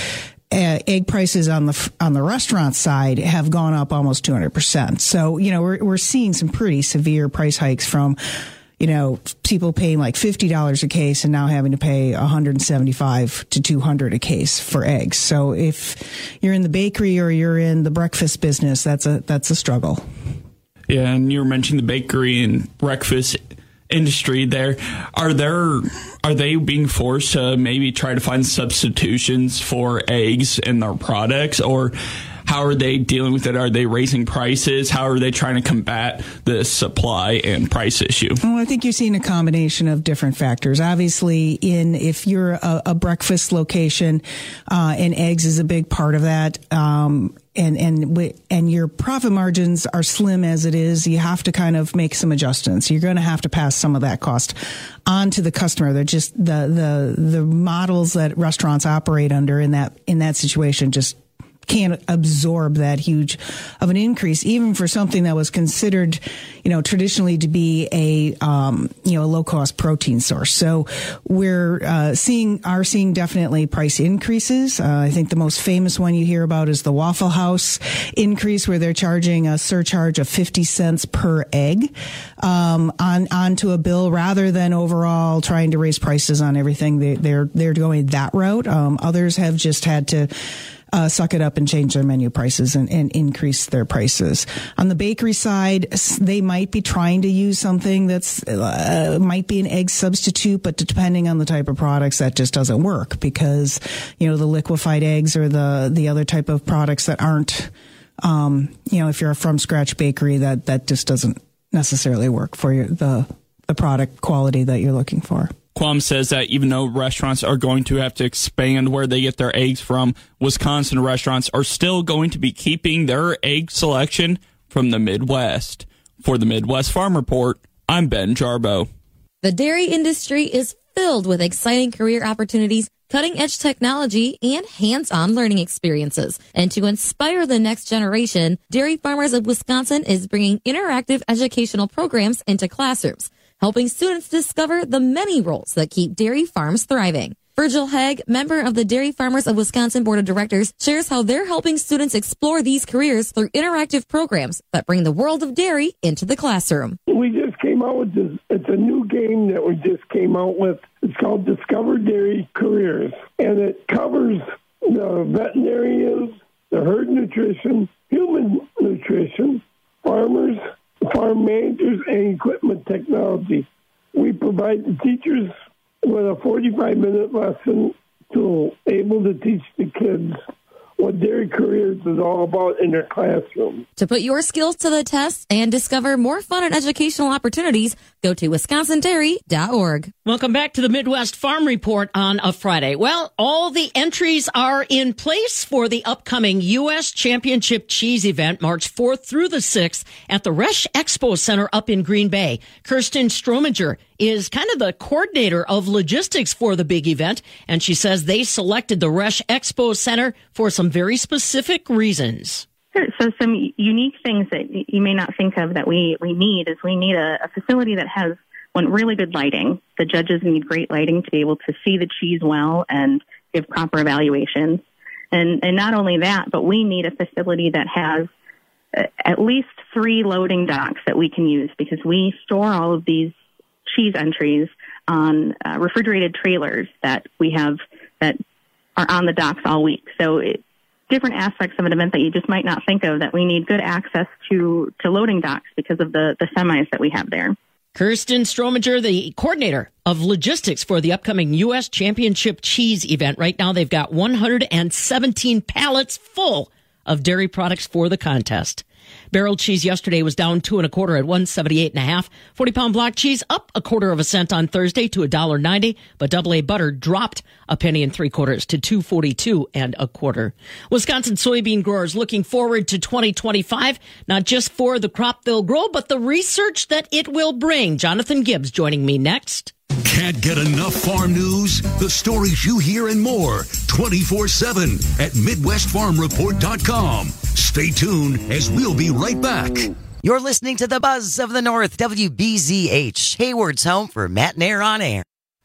uh, egg prices on the on the restaurant side have gone up almost two hundred percent. So, you know, we're we're seeing some pretty severe price hikes from, you know, people paying like fifty dollars a case and now having to pay one hundred seventy-five to two hundred a case for eggs. So if you're in the bakery or you're in the breakfast business, that's a that's a struggle. Yeah, and you were mentioning the bakery and breakfast industry there. Are there are they being forced to maybe try to find substitutions for eggs in their products, or how are they dealing with it? Are they raising prices? How are they trying to combat the supply and price issue? Well, I think you're seeing a combination of different factors. Obviously, in if you're a, a breakfast location, uh, and eggs is a big part of that. Um, and and and your profit margins are slim as it is. You have to kind of make some adjustments. You're going to have to pass some of that cost on to the customer. They're just the the the models that restaurants operate under in that in that situation just can't absorb that huge of an increase, even for something that was considered, you know, traditionally to be a, um, you know, a low cost protein source. So we're uh, seeing, are seeing definitely price increases. Uh, I think the most famous one you hear about is the Waffle House increase, where they're charging a surcharge of fifty cents per egg um, on onto a bill, rather than overall trying to raise prices on everything. They, they're they're going that route. Um, others have just had to Uh, suck it up and change their menu prices and, and increase their prices. On the bakery side, they might be trying to use something that's uh, might be an egg substitute, but depending on the type of products, that just doesn't work, because, you know, the liquefied eggs or the the other type of products that aren't, um, you know, if you're a from scratch bakery, that that just doesn't necessarily work for your, the the product quality that you're looking for. Quam says that even though restaurants are going to have to expand where they get their eggs from, Wisconsin restaurants are still going to be keeping their egg selection from the Midwest. For the Midwest Farm Report, I'm Ben Jarbo. The dairy industry is filled with exciting career opportunities, cutting-edge technology, and hands-on learning experiences. And to inspire the next generation, Dairy Farmers of Wisconsin is bringing interactive educational programs into classrooms, helping students discover the many roles that keep dairy farms thriving. Virgil Haig, member of the Dairy Farmers of Wisconsin Board of Directors, shares how they're helping students explore these careers through interactive programs that bring the world of dairy into the classroom. We just came out with this. It's a new game that we just came out with. It's called Discover Dairy Careers, and it covers the veterinarians, the herd nutrition, human nutrition, farmers, farm managers, and equipment technology. We provide the teachers with a forty-five minute lesson to able to teach the kids what dairy careers is all about in their classroom. To put your skills to the test and discover more fun and educational opportunities, go to wisconsin dairy dot org. Welcome back to the Midwest Farm Report on a Friday. Well, all the entries are in place for the upcoming U S Championship Cheese event, March fourth through the sixth at the Resch Expo Center up in Green Bay. Kirsten Strominger is kind of the coordinator of logistics for the big event, and she says they selected the Resch Expo Center for some very specific reasons. Sure. So some unique things that you may not think of that we, we need is we need a, a facility that has one really good lighting. The judges need great lighting to be able to see the cheese well and give proper evaluations. And, and not only that, but we need a facility that has uh, at least three loading docks that we can use, because we store all of these cheese entries on uh, refrigerated trailers that we have that are on the docks all week. So it, different aspects of an event that you just might not think of, that we need good access to, to loading docks because of the, the semis that we have there. Kirsten Strominger, the coordinator of logistics for the upcoming U S Championship Cheese event. Right now, they've got one hundred seventeen pallets full of dairy products for the contest. Barrel cheese yesterday was down two and a quarter at one seventy-eight and a half. forty pound block cheese up a quarter of a cent on Thursday to a dollar ninety, but double A butter dropped a penny and three quarters to two forty-two and a quarter. Wisconsin soybean growers looking forward to twenty twenty-five, not just for the crop they'll grow, but the research that it will bring. Jonathan Gibbs joining me next. Can't get enough farm news? The stories you hear and more twenty-four seven at midwest farm report dot com. Stay tuned as we'll be right back. You're listening to the Buzz of the North, W B Z H, Hayward's home for Matt and Air on Air.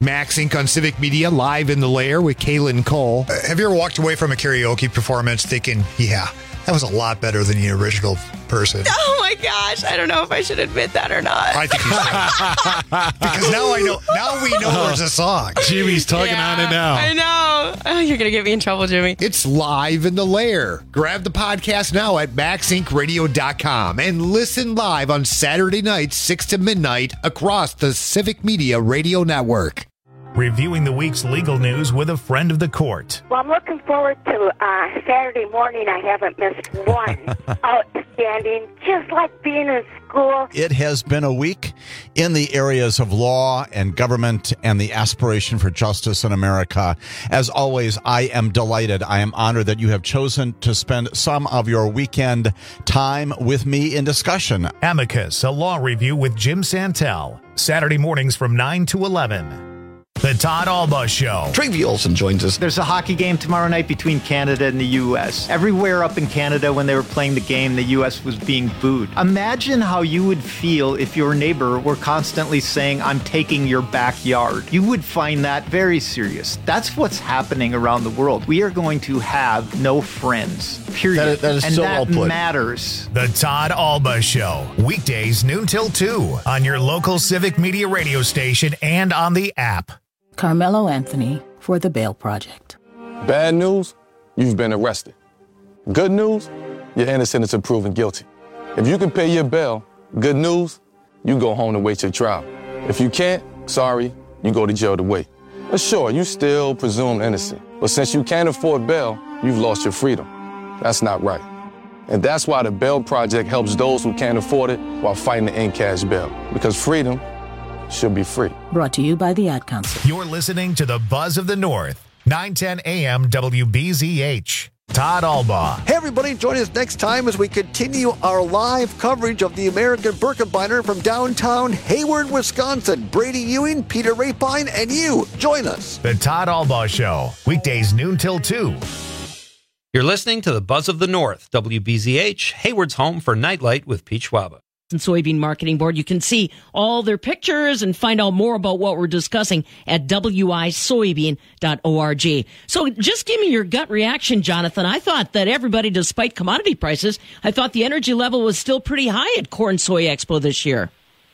Max Incorporated on Civic Media, live in the lair with Kaylin Cole. Uh, have you ever walked away from a karaoke performance thinking, yeah, that was a lot better than the original person? Oh my gosh, I don't know if I should admit that or not. I think you should. Because now I know. Now we know there's a song. Jimmy's tugging Yeah, on it now. I know. Oh, you're going to get me in trouble, Jimmy. It's live in the lair. Grab the podcast now at max inc radio dot com and listen live on Saturday nights, six to midnight, across the Civic Media Radio Network. Reviewing the week's legal news with a friend of the court. Well, I'm looking forward to uh, Saturday morning. I haven't missed one. Outstanding. Just like being in school. It has been a week in the areas of law and government and the aspiration for justice in America. As always, I am delighted. I am honored that you have chosen to spend some of your weekend time with me in discussion. Amicus, a law review with Jim Santel. Saturday mornings from nine to eleven. The Todd Alba Show. Trygve Olsen joins us. There's a hockey game tomorrow night between Canada and the U S. Everywhere up in Canada when they were playing the game, the U S was being booed. Imagine how you would feel if your neighbor were constantly saying, I'm taking your backyard. You would find that very serious. That's what's happening around the world. We are going to have no friends, period. That is, that is and so that well put. matters. The Todd Alba Show. Weekdays noon till two on your local Civic Media radio station and on the app. Carmelo Anthony for the Bail Project. Bad news, you've been arrested. Good news, you're innocent until proven guilty. If you can pay your bail, good news, you go home to wait your trial. If you can't, sorry, you go to jail to wait. But sure, you still presumed innocent. But since you can't afford bail, you've lost your freedom. That's not right. And that's why the Bail Project helps those who can't afford it while fighting to end cash bail. Because freedom should be free. Brought to you by the Ad Council. You're listening to the Buzz of the North, nine ten A M W B Z H. Todd Alba. Hey, everybody, join us next time as we continue our live coverage of the American Birkebeiner from downtown Hayward, Wisconsin. Brady Ewing, Peter Rapine, and you. Join us. The Todd Alba Show, weekdays noon till two. You're listening to the Buzz of the North, W B Z H, Hayward's home for Nightlight with Pete Schwaba. And Soybean Marketing Board. You can see all their pictures and find out more about what we're discussing at w i soybean dot org. So just give me your gut reaction, Jonathan. I thought that everybody, despite commodity prices, I thought the energy level was still pretty high at Corn Soy Expo this year.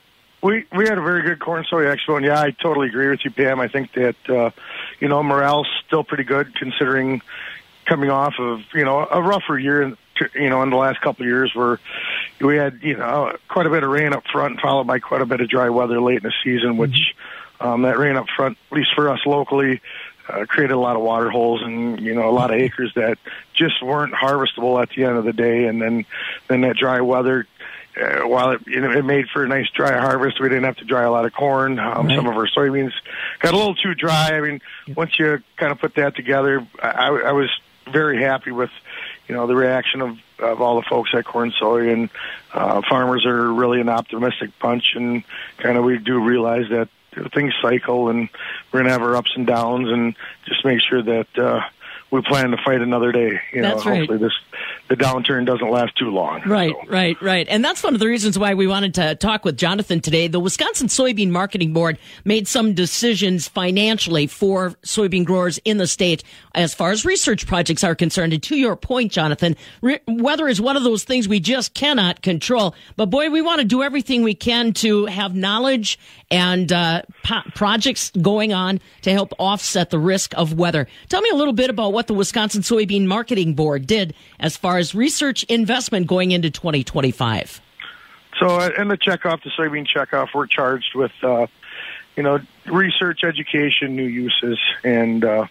We we had a very good Corn Soy Expo, and yeah, I totally agree with you, Pam. I think that, uh, you know, morale's still pretty good considering coming off of, you know, a rougher year, you know, in the last couple of years where we had, you know, quite a bit of rain up front, followed by quite a bit of dry weather late in the season, which um, that rain up front, at least for us locally, uh, created a lot of water holes and, you know, a lot of acres that just weren't harvestable at the end of the day. And then, then that dry weather, uh, while it, you know, it made for a nice dry harvest, we didn't have to dry a lot of corn. Um, right. Some of our soybeans got a little too dry. I mean, once you kind of put that together, I, I was very happy with, you know, the reaction of, of all the folks at Corn Soy, and uh, farmers are really an optimistic bunch, and kind of we do realize that things cycle, and we're going to have our ups and downs, and just make sure that uh, we plan to fight another day. You know, That's right. Hopefully this the downturn doesn't last too long. Right, so. right, right. And that's one of the reasons why we wanted to talk with Jonathan today. The Wisconsin Soybean Marketing Board made some decisions financially for soybean growers in the state as far as research projects are concerned. And to your point, Jonathan, re- weather is one of those things we just cannot control. But boy, we want to do everything we can to have knowledge and uh, po- projects going on to help offset the risk of weather. Tell me a little bit about what the Wisconsin Soybean Marketing Board did as far as research investment going into twenty twenty-five. So uh, in the checkoff, the soybean checkoff, we're charged with, uh, you know, research, education, new uses, and uh,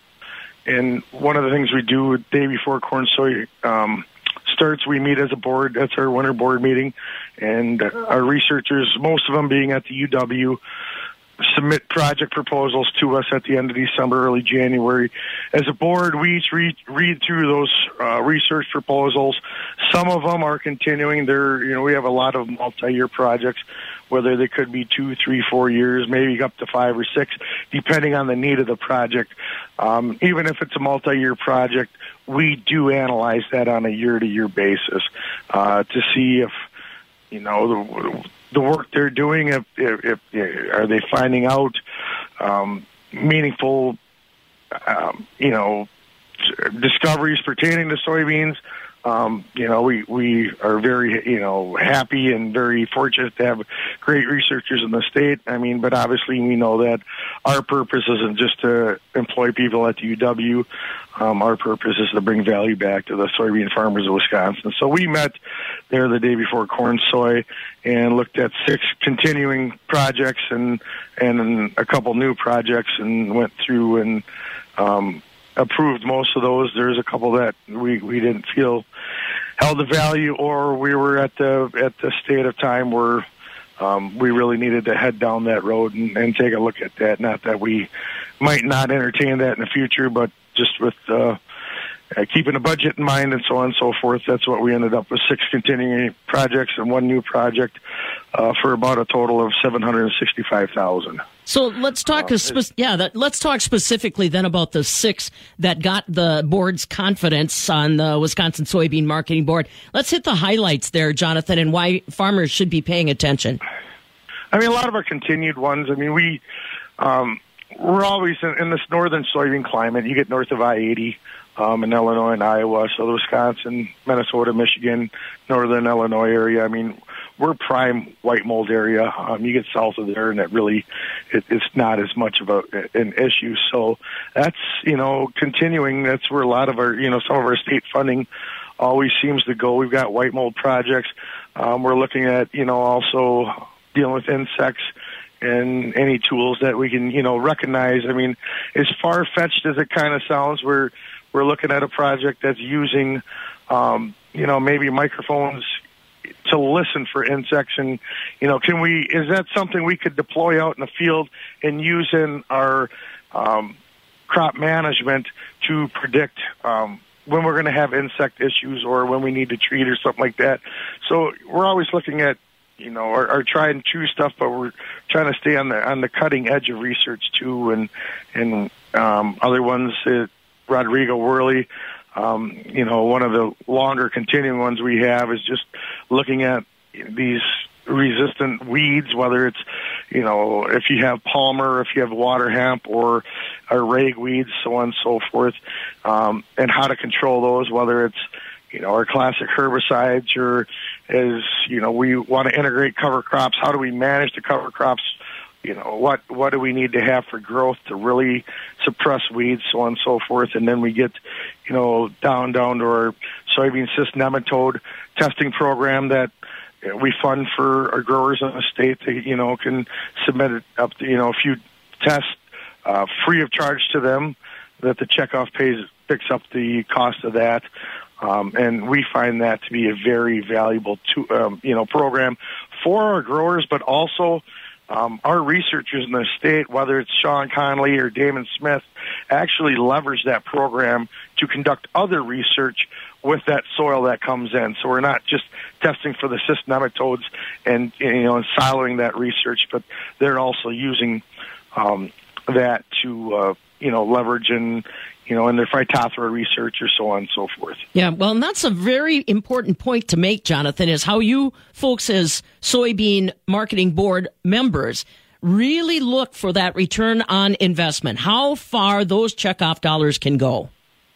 and one of the things we do the day before corn soy um, starts, we meet as a board. That's our winter board meeting, and our researchers, most of them being at the U W, submit project proposals to us at the end of December, early January. As a board, we each read, read through those uh, research proposals. Some of them are continuing. They're, you know, we have a lot of multi-year projects, whether they could be two, three, four years, maybe up to five or six, depending on the need of the project. Um, even if it's a multi-year project, we do analyze that on a year-to-year basis uh, to see if, you know, the, the work they're doing, if, if, if are they finding out, um, meaningful, um, you know, discoveries pertaining to soybeans. Um, you know, we, we are very, you know, happy and very fortunate to have great researchers in the state. I mean, but obviously we know that our purpose isn't just to employ people at the U W. Um, our purpose is to bring value back to the soybean farmers of Wisconsin. So we met there the day before Corn Soy and looked at six continuing projects and, and a couple new projects and went through and, um, approved most of those. There's a couple that we, we didn't feel held the value, or we were at the at the state of time where um, we really needed to head down that road and, and take a look at that. Not that we might not entertain that in the future, but just with uh, uh, keeping a budget in mind and so on and so forth. That's what we ended up with: six continuing projects and one new project uh, for about a total of seven hundred sixty-five thousand. So let's talk. Uh, a spe- yeah, that, let's talk specifically then about the six that got the board's confidence on the Wisconsin Soybean Marketing Board. Let's hit the highlights there, Jonathan, and why farmers should be paying attention. I mean, a lot of our continued ones. I mean, we um, we're always in, in this northern soybean climate. You get north of I eighty um, in Illinois and Iowa, so the Wisconsin, Minnesota, Michigan, northern Illinois area. I mean, we're prime white mold area. Um, you get south of there, and it really, it, it's not as much of a, an issue. So that's, you know, continuing. That's where a lot of our, you know, some of our state funding always seems to go. We've got white mold projects. Um, we're looking at, you know, also dealing with insects and any tools that we can, you know, recognize. I mean, as far-fetched as it kind of sounds, we're, we're looking at a project that's using, um, you know, maybe microphones to listen for insects. And, you know, can we, is that something we could deploy out in the field and use in our um, crop management to predict um, when we're going to have insect issues or when we need to treat or something like that? So we're always looking at, you know, our, our try and true stuff, but we're trying to stay on the on the cutting edge of research too. And and um, other ones, uh, Rodrigo Worley. Um, you know, one of the longer continuing ones we have is just looking at these resistant weeds, whether it's, you know, if you have palmer, if you have water hemp or, or ragweeds, so on and so forth, um, and how to control those, whether it's, you know, our classic herbicides or as, you know, we want to integrate cover crops. How do we manage the cover crops? You know, what, what do we need to have for growth to really suppress weeds, so on and so forth. And then we get, you know, down, down to our soybean cyst nematode testing program that we fund for our growers in the state. They, you know, can submit it up to, you know, a few tests uh, free of charge to them that the checkoff pays, picks up the cost of that. Um, and we find that to be a very valuable, to, um, you know, program for our growers, but also Um, our researchers in the state, whether it's Sean Conley or Damon Smith, actually leverage that program to conduct other research with that soil that comes in. So we're not just testing for the cyst nematodes and, you know, and siloing that research, but they're also using um, that to, uh, you know, leverage and, you know, in their Phytophthora research or so on and so forth. Yeah, well, and that's a very important point to make, Jonathan, is how you folks as Soybean Marketing Board members really look for that return on investment, how far those checkoff dollars can go.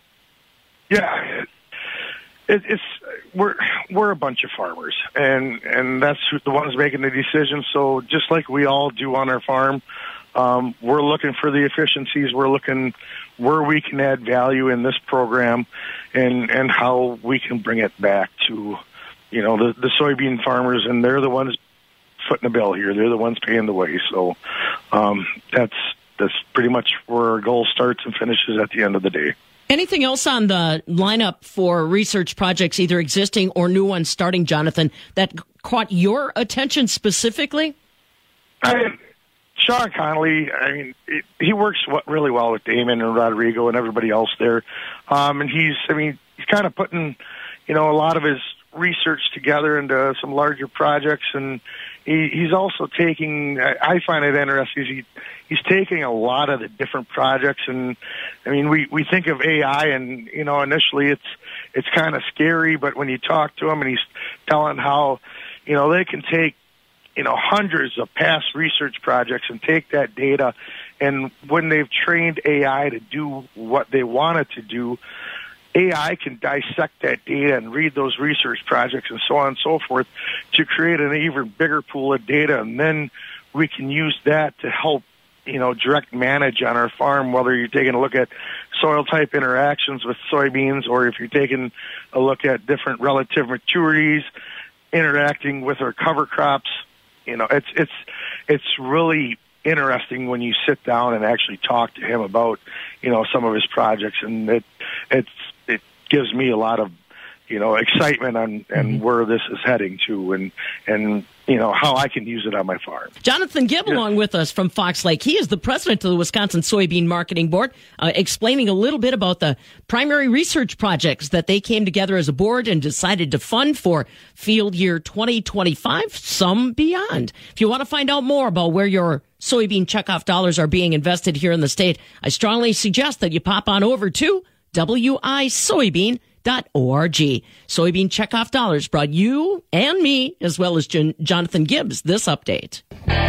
Yeah, it, it's we're we're a bunch of farmers, and, and that's who, the ones making the decisions. So just like we all do on our farm, Um, we're looking for the efficiencies. We're looking where we can add value in this program and, and how we can bring it back to, you know, the, the soybean farmers. And they're the ones footing the bill here. They're the ones paying the way. So um, that's, that's pretty much where our goal starts and finishes at the end of the day. Anything else on the lineup for research projects, either existing or new ones starting, Jonathan, that caught your attention specifically? I, Sean Connolly, I mean, it, he works really well with Damon and Rodrigo and everybody else there. Um, and he's, I mean, he's kind of putting, you know, a lot of his research together into some larger projects. And he, he's also taking, I, I find it interesting, he, he's taking a lot of the different projects. And, I mean, we, we think of A I and, you know, initially it's, it's kind of scary, but when you talk to him and he's telling how, you know, they can take, you know, hundreds of past research projects and take that data And when they've trained A I to do what they want it to do, A I can dissect that data and read those research projects and so on and so forth to create an even bigger pool of data. And then we can use that to help, you know, direct manage on our farm, whether you're taking a look at soil type interactions with soybeans or if you're taking a look at different relative maturities interacting with our cover crops. You know, it's, it's, it's really interesting when you sit down and actually talk to him about, you know, some of his projects, and it it's it gives me a lot of, you know, excitement on and mm-hmm. where this is heading to, and and you know how I can use it on my farm. Jonathan Gibb, yeah. along with us from Fox Lake. He is the president of the Wisconsin Soybean Marketing Board, uh, explaining a little bit about the primary research projects that they came together as a board and decided to fund for field year twenty twenty-five, some beyond. If you want to find out more about where your soybean checkoff dollars are being invested here in the state, I strongly suggest that you pop on over to W I soybean dot org. Soybean checkoff dollars brought you and me, as well as Jon- Jonathan Gibbs, this update.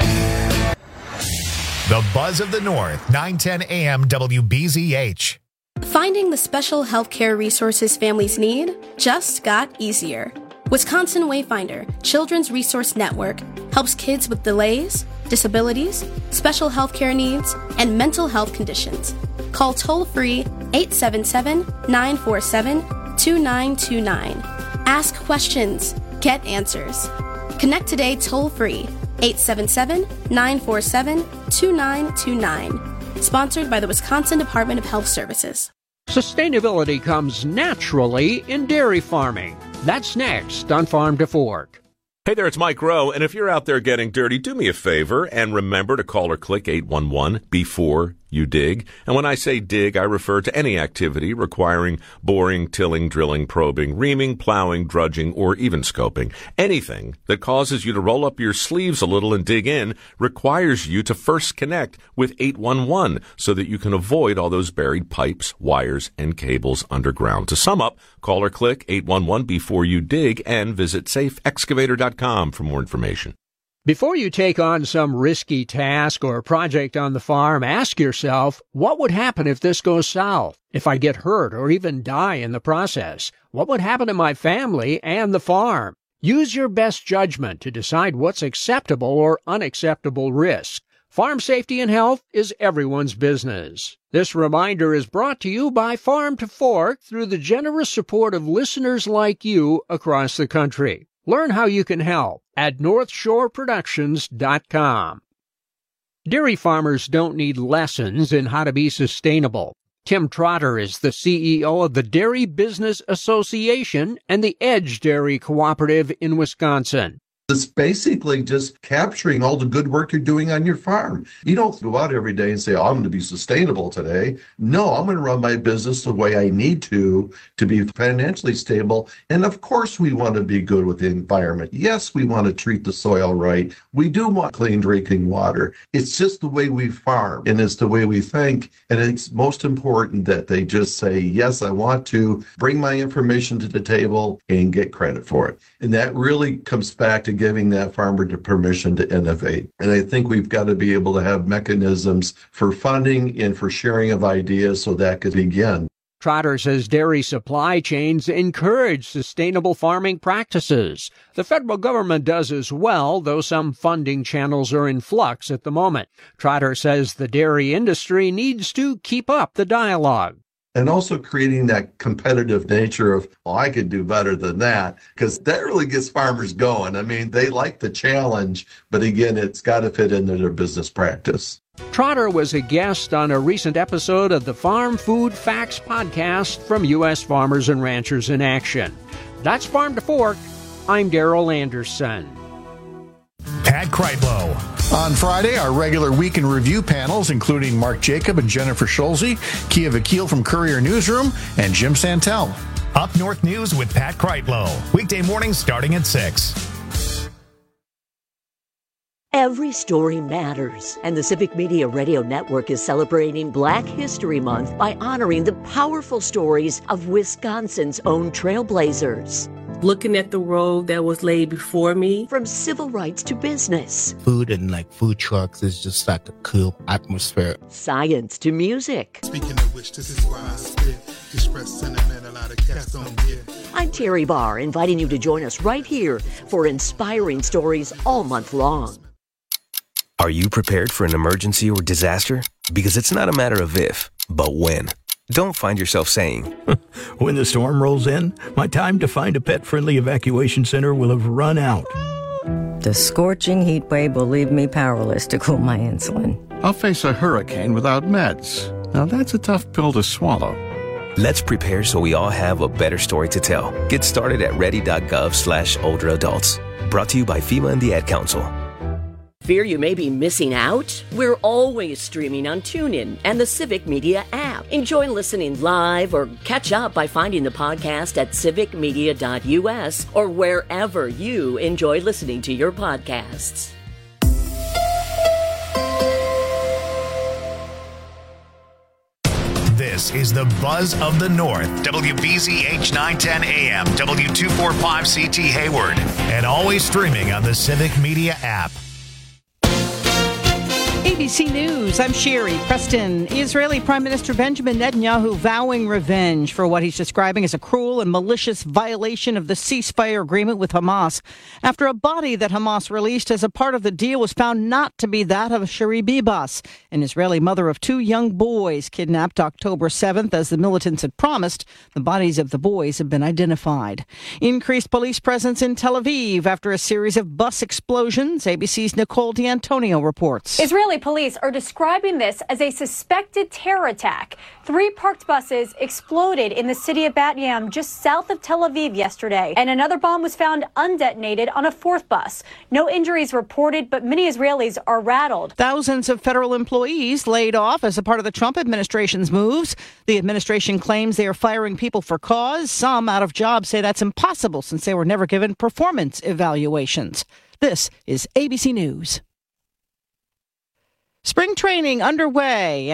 The Buzz of the North, nine ten A M W B Z H. Finding the special healthcare resources families need just got easier. Wisconsin Wayfinder Children's Resource Network helps kids with delays, disabilities, special healthcare needs, and mental health conditions. Call toll-free eight seven seven, nine four seven, two nine two nine. Ask questions. Get answers. Connect today toll-free eight seven seven, nine four seven, two nine two nine. Sponsored by the Wisconsin Department of Health Services. Sustainability comes naturally in dairy farming. That's next on Farm to Fork. Hey there, it's Mike Rowe, and if you're out there getting dirty, do me a favor and remember to call or click eight one one before you dig. And when I say dig, I refer to any activity requiring boring, tilling, drilling, probing, reaming, plowing, drudging, or even scoping. Anything that causes you to roll up your sleeves a little and dig in requires you to first connect with eight one one so that you can avoid all those buried pipes, wires, and cables underground. To sum up, call or click eight one one before you dig and visit safe excavator dot com for more information. Before you take on some risky task or project on the farm, ask yourself, what would happen if this goes south? If I get hurt or even die in the process? What would happen to my family and the farm? Use your best judgment to decide what's acceptable or unacceptable risk. Farm safety and health is everyone's business. This reminder is brought to you by Farm to Fork through the generous support of listeners like you across the country. Learn how you can help at north shore productions dot com. Dairy farmers don't need lessons in how to be sustainable. Tim Trotter is the C E O of the Dairy Business Association and the Edge Dairy Cooperative in Wisconsin. It's basically just capturing all the good work you're doing on your farm. You don't go out every day and say, oh, I'm going to be sustainable today. No, I'm going to run my business the way I need to, to be financially stable. And of course, we want to be good with the environment. Yes, we want to treat the soil right. We do want clean drinking water. It's just the way we farm, and it's the way we think. And it's most important that they just say, yes, I want to bring my information to the table and get credit for it. And that really comes back to giving that farmer the permission to innovate. And I think we've got to be able to have mechanisms for funding and for sharing of ideas so that could begin. Trotter says dairy supply chains encourage sustainable farming practices. The federal government does as well, though some funding channels are in flux at the moment. Trotter says the dairy industry needs to keep up the dialogue. And also creating that competitive nature of, oh, I could do better than that, because that really gets farmers going. I mean, they like the challenge, but again, it's got to fit into their business practice. Trotter was a guest on a recent episode of the Farm Food Facts podcast from U S Farmers and Ranchers in Action. That's Farm to Fork. I'm Daryl Anderson. Pat Kreitlow. On Friday, our regular week in review panels, including Mark Jacob and Jennifer Schulze, Kia Vakil from Courier Newsroom, and Jim Santel. Up North News with Pat Kreitlow. Weekday mornings starting at six. Every story matters, and the Civic Media Radio Network is celebrating Black History Month by honoring the powerful stories of Wisconsin's own trailblazers. looking at the road that was laid before me. From civil rights to business. Food and like food trucks is just like a cool atmosphere. Science to music. Speaking of which, this is why I spit. Express sentiment a lot of cats don't get. I'm Terry Barr, inviting you to join us right here for inspiring stories all month long. Are you prepared for an emergency or disaster? Because it's not a matter of if, but when. Don't find yourself saying, when the storm rolls in, my time to find a pet-friendly evacuation center will have run out. The scorching heat wave will leave me powerless to cool my insulin. I'll face a hurricane without meds. Now that's a tough pill to swallow. Let's prepare so we all have a better story to tell. Get started at ready.gov slash older adults. Brought to you by FEMA and the Ad Council. Fear you may be missing out? We're always streaming on TuneIn and the Civic Media app. Enjoy listening live or catch up by finding the podcast at civic media dot u s or wherever you enjoy listening to your podcasts. This is the Buzz of the North. W B Z H nine ten A M, W two forty-five C T Hayward, and always streaming on the Civic Media app. A B C News, I'm Sherry Preston. Israeli Prime Minister Benjamin Netanyahu vowing revenge for what he's describing as a cruel and malicious violation of the ceasefire agreement with Hamas after a body that Hamas released as a part of the deal was found not to be that of Shiri Bibas, an Israeli mother of two young boys kidnapped October seventh. As the militants had promised, the bodies of the boys have been identified. Increased police presence in Tel Aviv after a series of bus explosions. A B C's Nicole D'Antonio reports. Israeli police are describing this as a suspected terror attack. Three parked buses exploded in the city of Bat Yam just south of Tel Aviv yesterday, and another bomb was found undetonated on a fourth bus. No injuries reported, but many Israelis are rattled. Thousands of federal employees laid off as a part of the Trump administration's moves. The administration claims they are firing people for cause. Some out of jobs say that's impossible since they were never given performance evaluations. This is A B C News. Spring training underway.